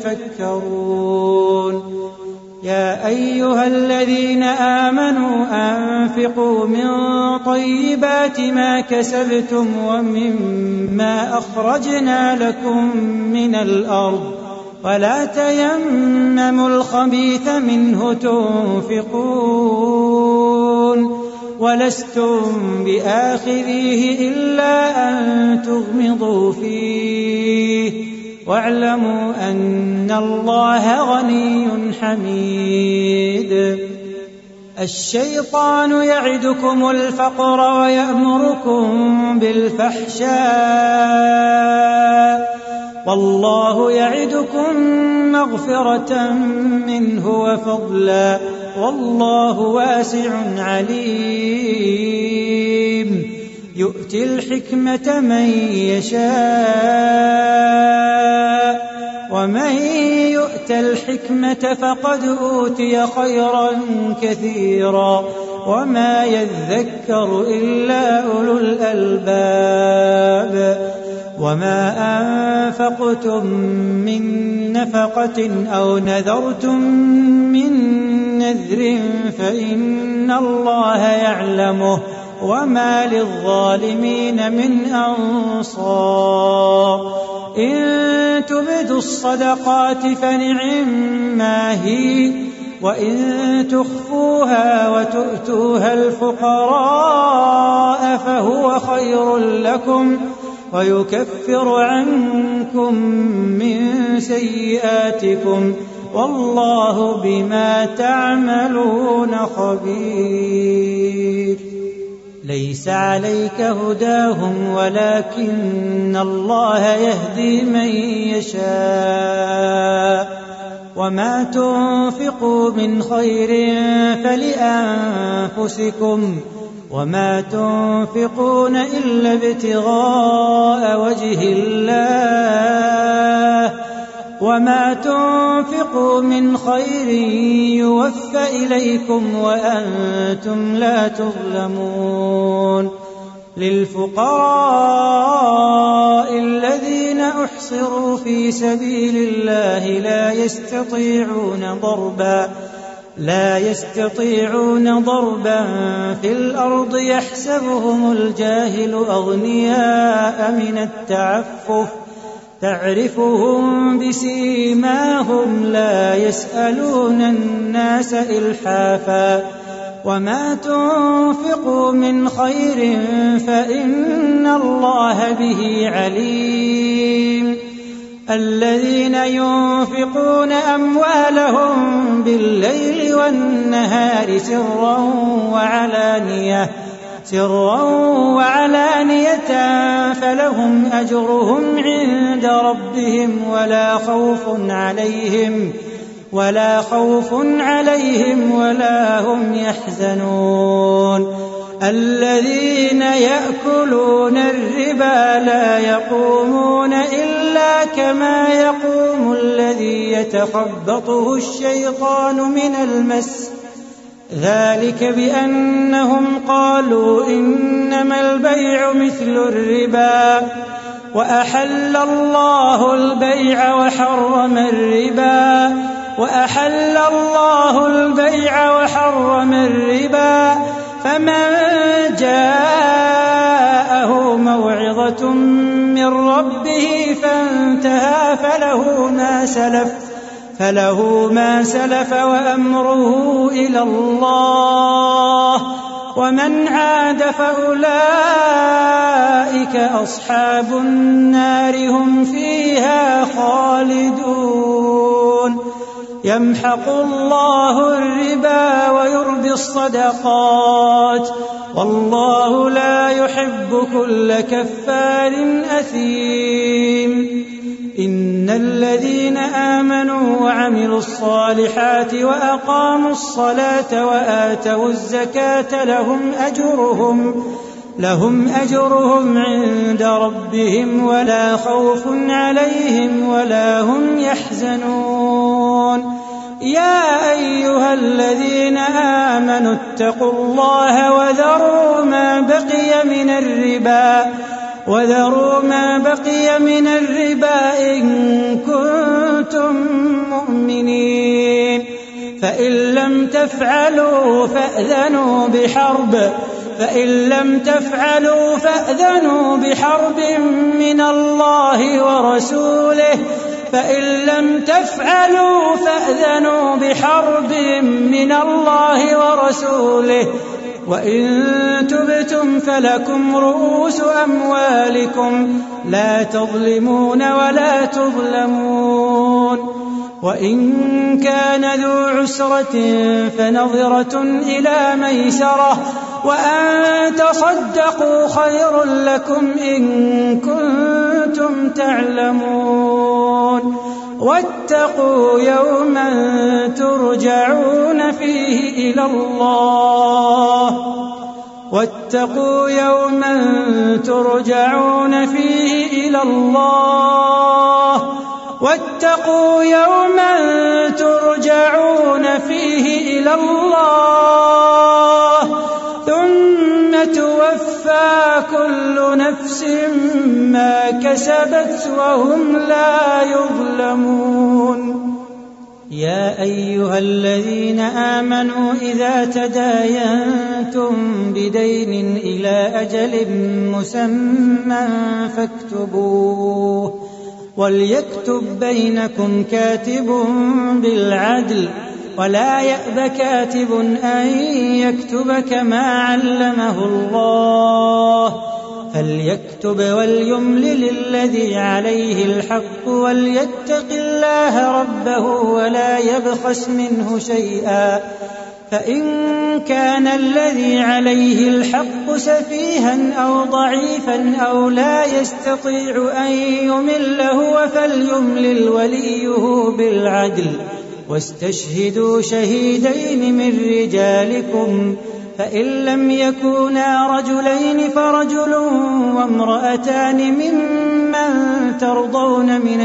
تتفكرون. يا أيها الذين آمنوا أنفقوا من طيبات ما كسبتم ومما أخرجنا لكم من الأرض ولا تيمموا الخبيث منه تنفقون ولستم بآخذيه إلا أن تغمضوا فيه واعلموا أن الله غني حميد. الشيطان يعدكم الفقر ويأمركم بالفحشاء والله يعدكم مغفرة منه وفضلا والله واسع عليم. يؤتي الحكمة من يشاء ومن يؤت الحكمة فقد أوتي خيرا كثيرا وما يذكر إلا أولو الألباب. وما أنفقتم من نفقة أو نذرتم من نذر فإن الله يعلمه وما للظالمين من أنصار. إن تبدوا الصدقات فنعما هي وإن تخفوها وتؤتوها الفقراء فهو خير لكم ويكفر عنكم من سيئاتكم والله بما تعملون خبير. ليس عليك هداهم ولكن الله يهدي من يشاء وما تنفقوا من خير فلأنفسكم وما تنفقون إلا ابتغاء وجه الله وما تنفقوا من خير يوفى إليكم وأنتم لا تظلمون للفقراء الذين أحصروا في سبيل الله لا يستطيعون ضربا لا يستطيعون ضربا في الأرض يحسبهم الجاهل أغنياء من التعفف تعرفهم بسيماهم لا يسألون الناس إلحافا وما تنفقوا من خير فإن الله به عليم الذين ينفقون أموالهم بالليل والنهار سرا وعلانية سرا وعلانية فلهم أجرهم عند ربهم ولا خوف عليهم ولا خوف عليهم ولا هم يحزنون الذين يأكلون الربا لا يقومون إلا كما يقوم الذي يتخبطه الشيطان من المس ذلك بأنهم قالوا إنما البيع مثل الربا وأحل الله البيع وحرم الربا وأحل الله البيع وحرم الربا فمن جاءه موعظة من ربه فانتهى فله ما سلف فله ما سلف وأمره إلى الله ومن عاد فأولئك أصحاب النار هم فيها خالدون يمحق الله الربا ويربي الصدقات والله لا يحب كل كفار أثيم إن الذين آمنوا وعملوا الصالحات وأقاموا الصلاة وآتوا الزكاة لهم أجرهم لهم أجرهم عند ربهم ولا خوف عليهم ولا هم يحزنون يا أيها الذين آمنوا اتقوا الله وذروا ما بقي من الربا وذروا ما بقي من الربا إن كنتم مؤمنين فإن لم تفعلوا فأذنوا بحرب فإن لم تفعلوا فأذنوا بحرب من الله ورسوله فإن لم تفعلوا فأذنوا بحرب من الله ورسوله وإن تبتم فلكم رؤوس أموالكم لا تظلمون ولا تظلمون وإن كان ذو عسرة فنظرة إلى ميسرة وأن تصدقوا خير لكم إن كنتم تعلمون واتقوا يوما ترجعون فيه إلى الله واتقوا يوما ترجعون فيه إلى الله واتقوا يوما ترجعون فيه إلى الله ثم توفى كل نفس ما كسبت وهم لا يظلمون يا أيها الذين آمنوا إذا تداينتم بدين إلى أجل مسمى فاكتبوه وليكتب بينكم كاتب بالعدل ولا يأب كاتب أن يكتب كما علمه الله فليكتب وليملل الذي عليه الحق وليتق الله ربه ولا يبخس منه شيئا فإن كان الذي عليه الحق سفيها أو ضعيفا أو لا يستطيع أن يمل هو فليملل وليه بالعدل واستشهدوا شهيدين من رجالكم فإن لم يكونا رجلين فرجل وامرأتان ممن ترضون من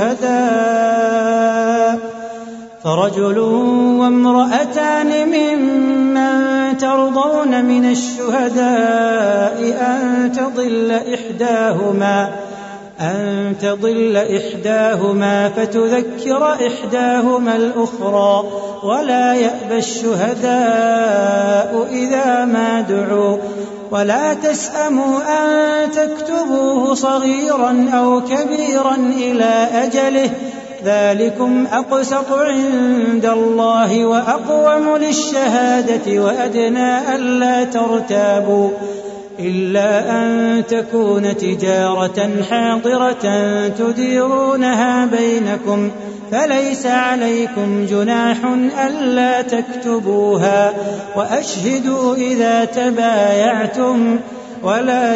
الشهداء فرجل وامرأتان ممن ترضون من الشهداء أن تضل إحداهما أن تضل إحداهما فتذكر إحداهما الأخرى ولا يأبى الشهداء إذا ما دعوا ولا تسأموا أن تكتبوه صغيرا أو كبيرا إلى أجله ذلكم أقسط عند الله وأقوم للشهادة وأدنى ألا ترتابوا إلا أن تكون تجارة حاضرة تديرونها بينكم فليس عليكم جناح ألا تكتبوها وأشهدوا إذا تبايعتم ولا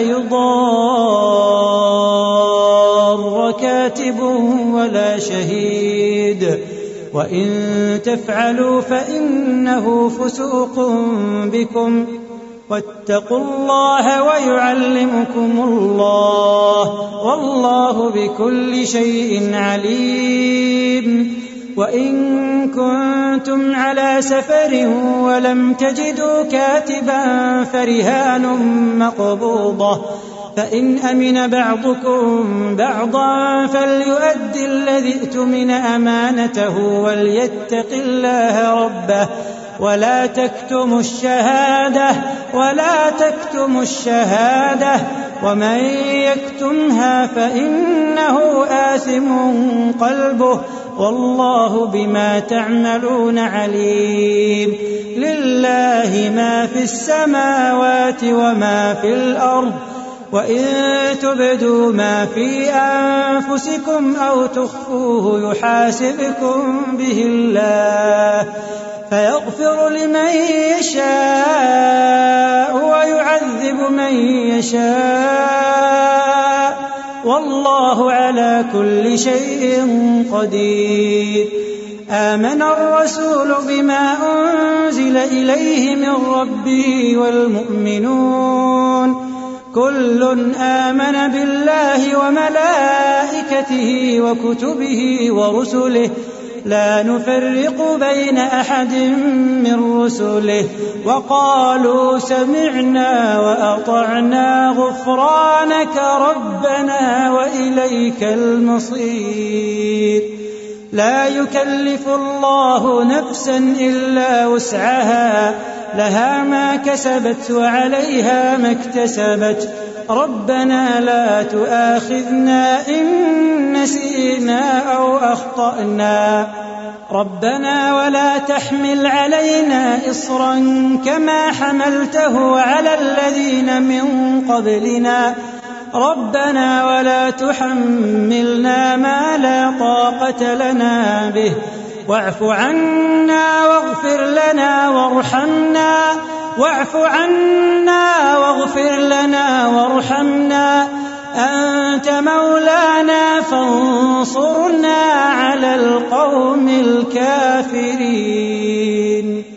يضار كاتب ولا شهيد وإن تفعلوا فإنه فسوق بكم واتقوا الله ويعلمكم الله والله بكل شيء عليم وإن كنتم على سفر ولم تجدوا كاتبا فرهان مقبوضة فإن أمن بعضكم بعضا فليؤد الذي اؤتمن أمانته وليتق الله ربه ولا تكتموا الشهادة ولا تكتموا الشهادة ومن يكتمها فإنه آثم قلبه والله بما تعملون عليم لله ما في السماوات وما في الأرض وإن تبدوا ما في أنفسكم أو تخفوه يحاسبكم به الله فيغفر لمن يشاء ويعذب من يشاء والله على كل شيء قدير آمن الرسول بما أنزل إليه من ربه والمؤمنون كل آمن بالله وملائكته وكتبه ورسله لا نفرق بين أحد من رسله وقالوا سمعنا وأطعنا غفرانك ربنا وإليك المصير لا يكلف الله نفسا إلا وسعها لها ما كسبت وعليها ما اكتسبت ربنا لا تؤاخذنا إن نسينا أو أخطأنا ربنا ولا تحمل علينا إصرا كما حملته على الذين من قبلنا ربنا ولا تحملنا ما لا طاقة لنا به واعف عنا واغفر لنا وارحمنا واعف عنا واغفر لنا وارحمنا أنت مولانا فانصرنا على القوم الكافرين